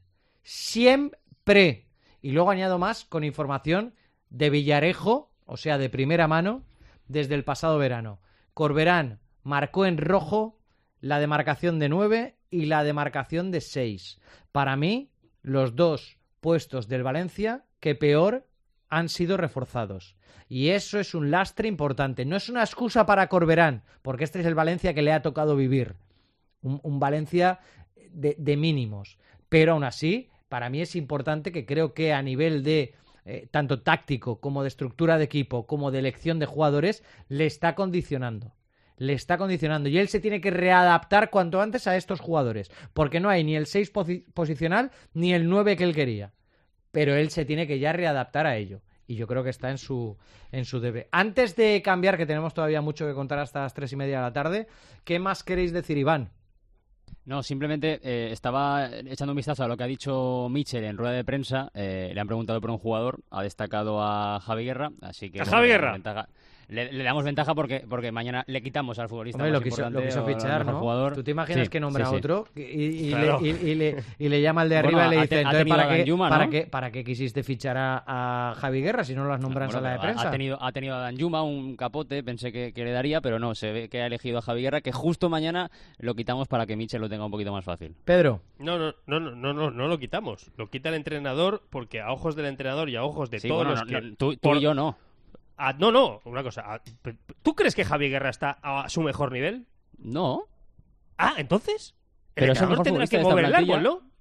Siempre. Y luego añado más con información de Villarejo, o sea, de primera mano, desde el pasado verano. Corberán marcó en rojo la demarcación de nueve y la demarcación de seis. Para mí, los dos puestos del Valencia que peor han sido reforzados. Y eso es un lastre importante. No es una excusa para Corberán, porque este es el Valencia que le ha tocado vivir. Un, un Valencia de, de mínimos. Pero aún así, para mí es importante que creo que a nivel de eh, tanto táctico como de estructura de equipo, como de elección de jugadores, le está condicionando. Le está condicionando y él se tiene que readaptar cuanto antes a estos jugadores, porque no hay ni el seis posi- posicional ni el nueve que él quería, pero él se tiene que ya readaptar a ello y yo creo que está en su, en su debe. Antes de cambiar, que tenemos todavía mucho que contar hasta las tres y media de la tarde, ¿qué más queréis decir, Iván? No, simplemente eh, estaba echando un vistazo a lo que ha dicho Mitchell en rueda de prensa. Eh, le han preguntado por un jugador, ha destacado a Javi Guerra, así que... ¿A bueno, Javi le Guerra? damos ventaja. Le, le damos ventaja porque, porque mañana le quitamos al futbolista Hombre, más lo quiso, importante lo quiso o al fichar, mejor ¿no? jugador. ¿Tú te imaginas Sí, que nombra sí, a sí. otro y, y- y Claro. le, y- y le- y le llama al de Bueno, arriba y le ha dice, te- ha entonces, tenido ¿para a qué, Danjuma, para, ¿no? qué, ¿para qué quisiste fichar a, a Javi Guerra si no lo has nombrado en Bueno, sala de pero ha- prensa? Ha tenido, ha tenido a Danjuma, un capote, pensé que, que le daría, pero no, se ve que ha elegido a Javi Guerra, que justo mañana lo quitamos para que Mitchell lo tenga un poquito más fácil. Pedro. No, no, no, no, no, no, no lo quitamos. Lo quita el entrenador porque a ojos del entrenador y a ojos de Sí, todos bueno, los no, que... no, tú, tú por- y yo no. Ah, no, no, una cosa. ah, pe- pe- ¿Tú crees que Javi Guerra está a su mejor nivel? No. Ah, entonces. El Pero es el entrenador mejor tendrá futbolista que de esta mover el plantilla. árbol, ¿no?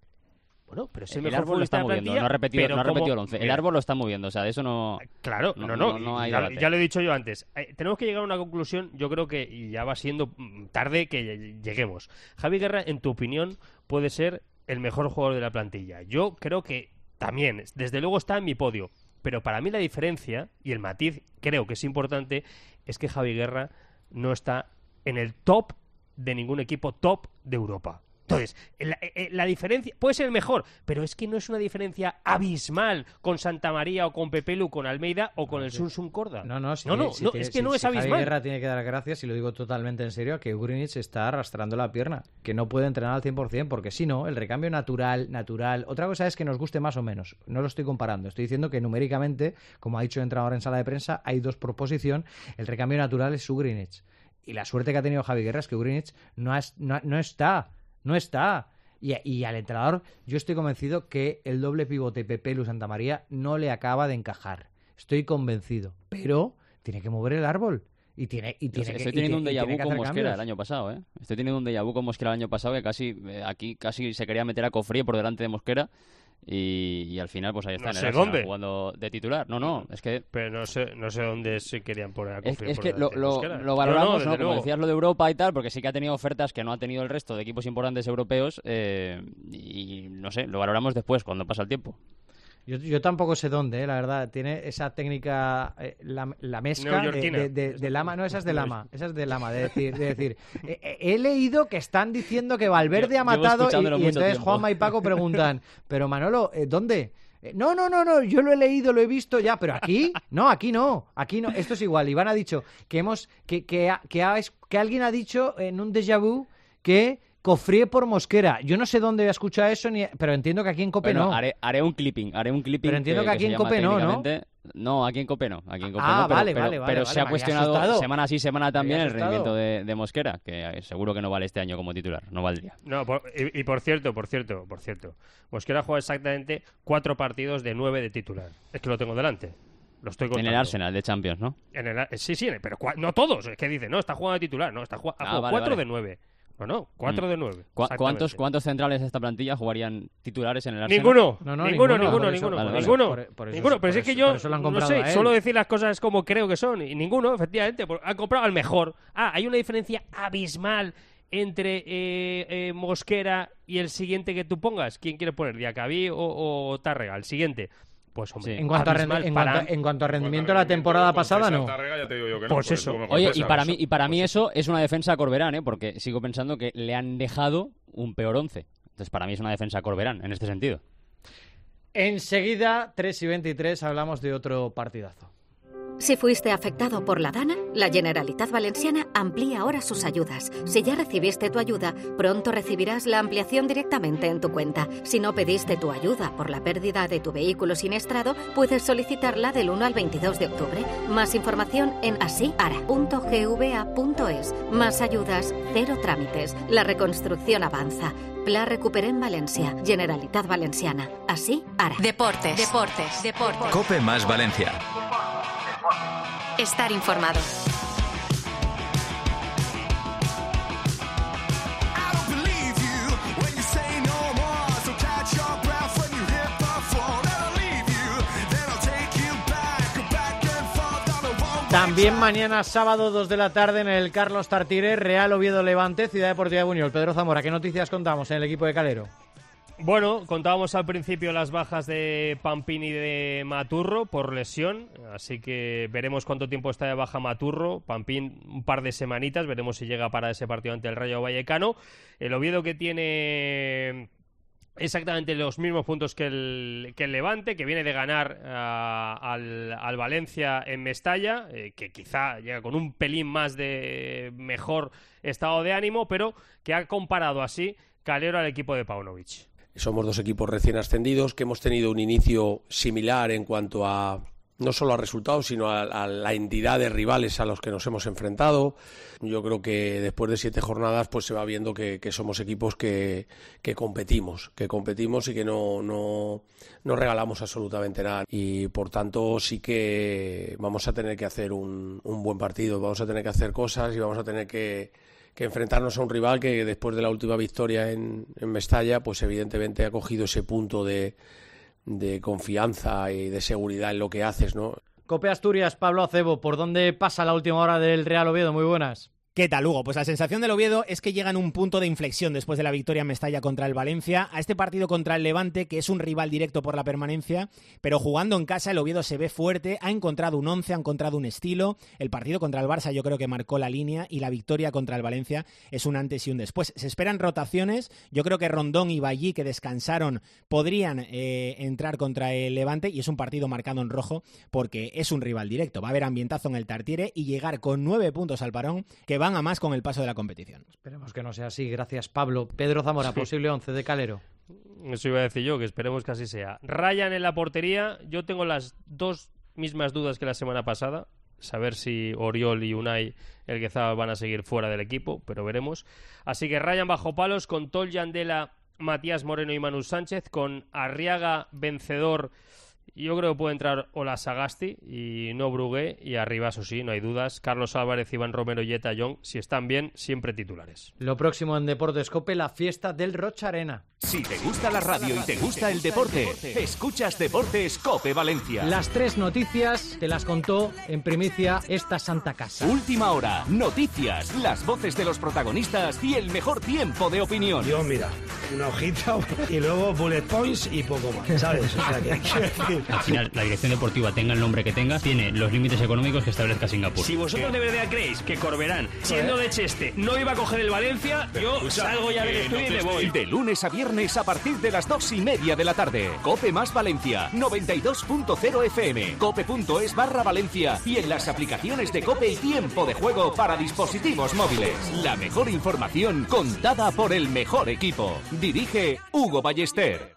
Bueno, pero es el, El mejor árbol lo futbolista está de la moviendo, plantilla, no ha repetido, pero no ha como- repetido el once. El Mira, árbol lo está moviendo, o sea, de eso no... Claro, no, no, no, no, no hay ya, debate. ya lo he dicho yo antes. Eh, tenemos que llegar a una conclusión, yo creo que y ya va siendo mm, tarde que ll- lleguemos. Javi Guerra, en tu opinión, puede ser el mejor jugador de la plantilla. Yo creo que también, desde luego está en mi podio. Pero para mí la diferencia, y el matiz creo que es importante, es que Javi Guerra no está en el top de ningún equipo top de Europa. Entonces, la, eh, la diferencia puede ser el mejor, pero es que no es una diferencia abismal con Santa María o con Pepelu, con Almeida o con el Sun Sun Corda. No, no, si no, no, tiene- si no, tiene- es que si- no es si Javi abismal. Guerra tiene que dar gracias, y lo digo totalmente en serio, a que Ugrinic está arrastrando la pierna, que no puede entrenar al cien por ciento, porque si no, el recambio natural, natural... Otra cosa es que nos guste más o menos, no lo estoy comparando, estoy diciendo que numéricamente, como ha dicho el entrenador en sala de prensa, hay dos por posición, el recambio natural es Ugrinic. Y la suerte que ha tenido Javi Guerra es que Ugrinic no, ha- no, no está, no está... Y, y al entrenador, yo estoy convencido que el doble pivote Pepelu Santa María no le acaba de encajar. Estoy convencido. Pero tiene que mover el árbol. Y tiene, y Yo tiene sé, que, estoy y teniendo tiene- un y déjà tiene vu que con hacer Mosquera cambios. el año pasado, ¿eh? Estoy teniendo un déjà vu con Mosquera el año pasado que casi eh, aquí casi se quería meter a Cofré por delante de Mosquera y, y al final pues ahí está No en el sé Arsenal dónde. jugando de titular. No, no, es que Pero no sé, no sé dónde se querían poner a es, Cofré es por que lo, delante de lo- Mosquera. lo valoramos, No, ¿no? no, desde Como luego. decías lo de Europa y tal, porque sí que ha tenido ofertas que no ha tenido el resto de equipos importantes europeos eh, y no sé, lo valoramos después cuando pasa el tiempo. Yo, yo tampoco sé dónde, eh, la verdad. Tiene esa técnica, eh, la, la mezcla de, Neoyorquina. de, de- de Lama. No, esa es de Lama. Esa es de Lama, de decir... De decir eh, eh, he leído que están diciendo que Valverde Lle- ha llevo matado y, escuchándolo y mucho entonces tiempo. Juanma y Paco preguntan, pero Manolo, eh, ¿dónde? Eh, No, no, no, no, yo lo he leído, lo he visto ya, pero aquí, no, aquí no, aquí no, esto es igual. Iván ha dicho que hemos, que, que, ha- que, ha- que alguien ha dicho en un déjà vu que Cofré por Mosquera. Yo no sé dónde he escuchado eso, ni, pero entiendo que aquí en Cope Bueno, no. haré, haré un clipping, haré un clipping. Pero entiendo que aquí se en llama Cope no, ¿no? técnicamente- No, aquí en Cope no, aquí en Cope Ah, no, pero, vale, pero- vale, vale, pero vale, se ha me había cuestionado asustado. semana sí, semana también Me el había asustado. rendimiento de, de Mosquera, que eh, seguro que no vale este año como titular, no valdría. No, por- y, y por cierto, por cierto, por cierto, Mosquera juega exactamente cuatro partidos de nueve de titular. Es que lo tengo delante. Lo estoy En contando. el Arsenal de Champions, ¿no? En el Ar- sí, sí, pero cua- no todos. Es que dice, no, está jugando de titular. No, está jugando Ah, jugado vale, cuatro vale. de nueve. No, no, cuatro Mm. de nueve. ¿Cu- exactamente. ¿Cuántos, ¿Cuántos centrales de esta plantilla jugarían titulares en el Arsenal? Ninguno, No, no, ninguno, ninguno, ninguno, por eso- ninguno, vale, vale. ninguno, Por- por eso- ninguno. Pero por si es que eso- yo por eso lo han no comprado sé, a él. solo decir las cosas como creo que son y ninguno, efectivamente, por- han comprado al mejor. Ah, hay una diferencia abismal entre eh, eh, Mosquera y el siguiente que tú pongas. ¿Quién quieres poner? ¿Diacabí o, o Tárrega? El siguiente. Pues hombre, En cuanto, a abismal rendi- en, para- cuanto, en cuanto a rendimiento de la temporada pasada, no. Ya te digo yo que no, Pues por eso. me Oye, y contesta, para eso. mí, y para mí eso es una defensa a Corberán, ¿eh? Porque sigo pensando que le han dejado un peor once. Entonces, para mí es una defensa a Corberán, en este sentido. Enseguida, tres y veintitrés, hablamos de otro partidazo. Si fuiste afectado por la Dana, la Generalitat Valenciana amplía ahora sus ayudas. Si ya recibiste tu ayuda, pronto recibirás la ampliación directamente en tu cuenta. Si no pediste tu ayuda por la pérdida de tu vehículo siniestrado, puedes solicitarla del uno al veintidós de octubre. Más información en asiara punto gva punto es. Más ayudas, cero trámites. La reconstrucción avanza. Pla Recuperem Valencia, Generalitat Valenciana. Así, ara. Deportes, deportes, deportes. Cope más Valencia. Estar informado. También mañana sábado, dos de la tarde, en el Carlos Tartiere, Real Oviedo Levante, Ciudad Deportiva de Buñol. Pedro Zamora, ¿qué noticias contamos en el equipo de Calero? Bueno, contábamos al principio las bajas de Pampín y de Maturro por lesión, así que veremos cuánto tiempo está de baja Maturro. Pampín un par de semanitas, veremos si llega para ese partido ante el Rayo Vallecano. El Oviedo, que tiene exactamente los mismos puntos que el, que el Levante, que viene de ganar uh, al, al Valencia en Mestalla, eh, que quizá llega con un pelín más de mejor estado de ánimo, pero que ha comparado así Calero al equipo de Paunovic. Somos dos equipos recién ascendidos que hemos tenido un inicio similar en cuanto a no solo a resultados, sino a, a la entidad de rivales a los que nos hemos enfrentado. Yo creo que después de siete jornadas pues se va viendo que, que somos equipos que, que competimos, que competimos y que no, no, no regalamos absolutamente nada. Y por tanto sí que vamos a tener que hacer un, un buen partido, vamos a tener que hacer cosas y vamos a tener que que enfrentarnos a un rival que después de la última victoria en, en Mestalla, pues evidentemente ha cogido ese punto de, de confianza y de seguridad en lo que haces, ¿no? Cope Asturias, Pablo Acebo, ¿por dónde pasa la última hora del Real Oviedo? Muy buenas. ¿Qué tal, Hugo? Pues la sensación del Oviedo es que llega en un punto de inflexión después de la victoria en Mestalla contra el Valencia, a este partido contra el Levante, que es un rival directo por la permanencia, pero jugando en casa el Oviedo se ve fuerte, ha encontrado un once, ha encontrado un estilo. El partido contra el Barça yo creo que marcó la línea y la victoria contra el Valencia es un antes y un después. Se esperan rotaciones, yo creo que Rondón y Ballí, que descansaron, podrían eh, entrar contra el Levante, y es un partido marcado en rojo porque es un rival directo. Va a haber ambientazo en el Tartiere y llegar con nueve puntos al parón, que van a más con el paso de la competición. Esperemos que no sea así. Gracias, Pablo. Pedro Zamora, sí. Posible once de Calero. Eso iba a decir yo, que esperemos que así sea. Ryan en la portería. Yo tengo las dos mismas dudas que la semana pasada. Saber si Oriol y Unai Elguezabal van a seguir fuera del equipo, pero veremos. Así que Ryan bajo palos, con Tol Yandela, Matías Moreno y Manu Sánchez, con Arriaga vencedor. Yo creo que puede entrar Ola Sagasti y no Brugué, y arriba, eso sí, no hay dudas, Carlos Álvarez, Iván Romero y Eta Young, si están bien, siempre titulares. Lo próximo en Deportes Cope, la fiesta del Rocha Arena. Si te gusta la radio y te gusta el deporte, escuchas Deportes Cope Valencia. Las tres noticias te las contó en primicia esta santa casa. Última hora, noticias, las voces de los protagonistas y el mejor tiempo de opinión. Yo, mira, una hojita y luego bullet points y poco más, ¿sabes? O sea, que hay que decir. Al final, la dirección deportiva, tenga el nombre que tenga, tiene los límites económicos que establezca Singapur. Si vosotros de verdad creéis que Corberán, siendo de Cheste, no iba a coger el Valencia, yo escucha, salgo ya del estudio y me voy. De lunes a viernes a partir de las dos y media de la tarde. Cope más Valencia, noventa y dos punto cero F M, cope.es barra Valencia y en las aplicaciones de Cope y Tiempo de Juego para dispositivos móviles. La mejor información contada por el mejor equipo. Dirige Hugo Ballester.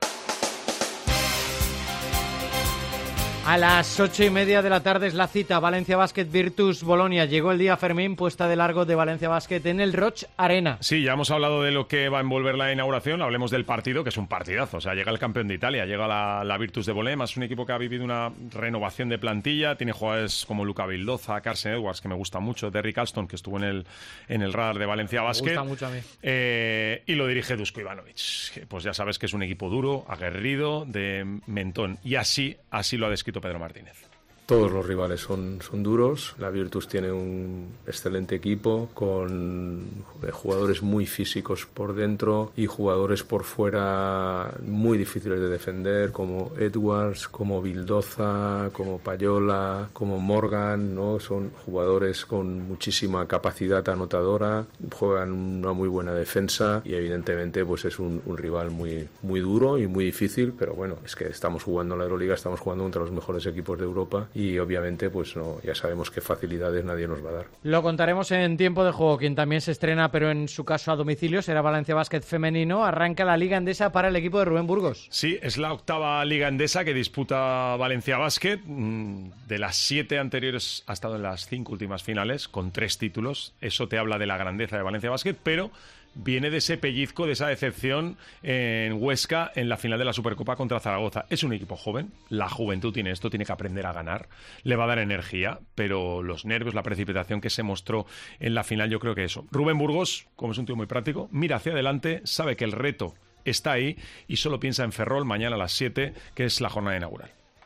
A las ocho y media de la tarde es la cita. Valencia Basket Virtus Bolonia. Llegó el día, Fermín, puesta de largo de Valencia Basket en el Roch Arena. Sí, ya hemos hablado de lo que va a envolver la inauguración. Hablemos del partido, que es un partidazo. O sea, llega el campeón de Italia, llega la, la Virtus de Bolonia. Es un equipo que ha vivido una renovación de plantilla. Tiene jugadores como Luca Vildoza, Carson Edwards, que me gusta mucho, Derrick Alston, que estuvo en el, en el radar de Valencia Basket. Me gusta mucho a mí. Eh, y lo dirige Dusko Ivanovic. Pues ya sabes que es un equipo duro, aguerrido, de mentón. Y así, así lo ha descrito Pedro Martínez. Todos los rivales son, son duros. La Virtus tiene un excelente equipo con jugadores muy físicos por dentro y jugadores por fuera muy difíciles de defender, como Edwards, como Vildoza, como Payola, como Morgan, ¿no? Son jugadores con muchísima capacidad anotadora, juegan una muy buena defensa y evidentemente pues es un, un rival muy, muy duro y muy difícil, pero bueno, es que estamos jugando en la Euroliga, estamos jugando contra los mejores equipos de Europa y obviamente pues no, ya sabemos qué facilidades nadie nos va a dar. Lo contaremos en tiempo de juego. Quien también se estrena, pero en su caso a domicilio, será Valencia Basket femenino. Arranca la Liga Endesa para el equipo de Rubén Burgos. Sí, es la octava Liga Endesa que disputa Valencia Basket. De las siete anteriores ha estado en las cinco últimas finales con tres títulos. Eso te habla de la grandeza de Valencia Basket, pero viene de ese pellizco, de esa decepción en Huesca en la final de la Supercopa contra Zaragoza. Es un equipo joven, la juventud tiene esto, tiene que aprender a ganar, le va a dar energía, pero los nervios, la precipitación que se mostró en la final, yo creo que eso. Rubén Burgos, como es un tío muy práctico, mira hacia adelante, sabe que el reto está ahí y solo piensa en Ferrol mañana a las siete, que es la jornada inaugural.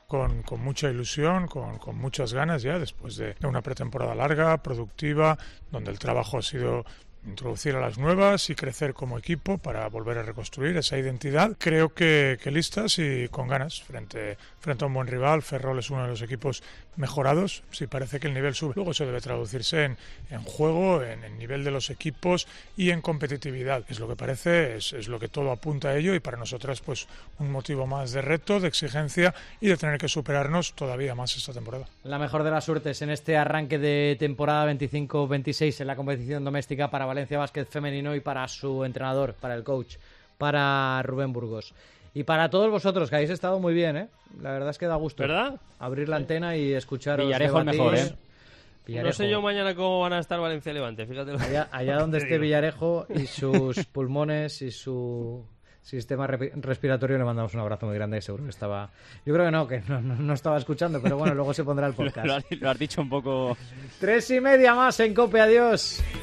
con, con mucha ilusión, con, con muchas ganas ya, después de, de una pretemporada larga, productiva, donde el trabajo ha sido introducir a las nuevas y crecer como equipo para volver a reconstruir esa identidad. Creo que, que listas y con ganas frente, frente a un buen rival. Ferrol es uno de los equipos mejorados. Sí, parece que el nivel sube. Luego eso debe traducirse en, en juego, en el nivel de los equipos y en competitividad. Es lo que parece, es, es lo que todo apunta a ello, y para nosotras pues un motivo más de reto, de exigencia y de tener que superarnos todavía más esta temporada. La mejor de las suertes en este arranque de temporada veinticinco veintiséis en la competición doméstica para Valencia Basket femenino y para su entrenador, para el coach, para Rubén Burgos. Y para todos vosotros, que habéis estado muy bien, ¿eh? La verdad es que da gusto. ¿Verdad? Abrir la antena y escuchar. Villarejo el mejor, ¿eh? Villarejo. No sé yo mañana cómo van a estar Valencia y Levante, fíjate. Lo allá, allá donde esté Villarejo y sus pulmones y su sistema re respiratorio, le mandamos un abrazo muy grande, y seguro que estaba... Yo creo que no, que no, no, no estaba escuchando, pero bueno, luego se pondrá el podcast. lo, has, lo has dicho un poco... Tres y media más en COPE, adiós.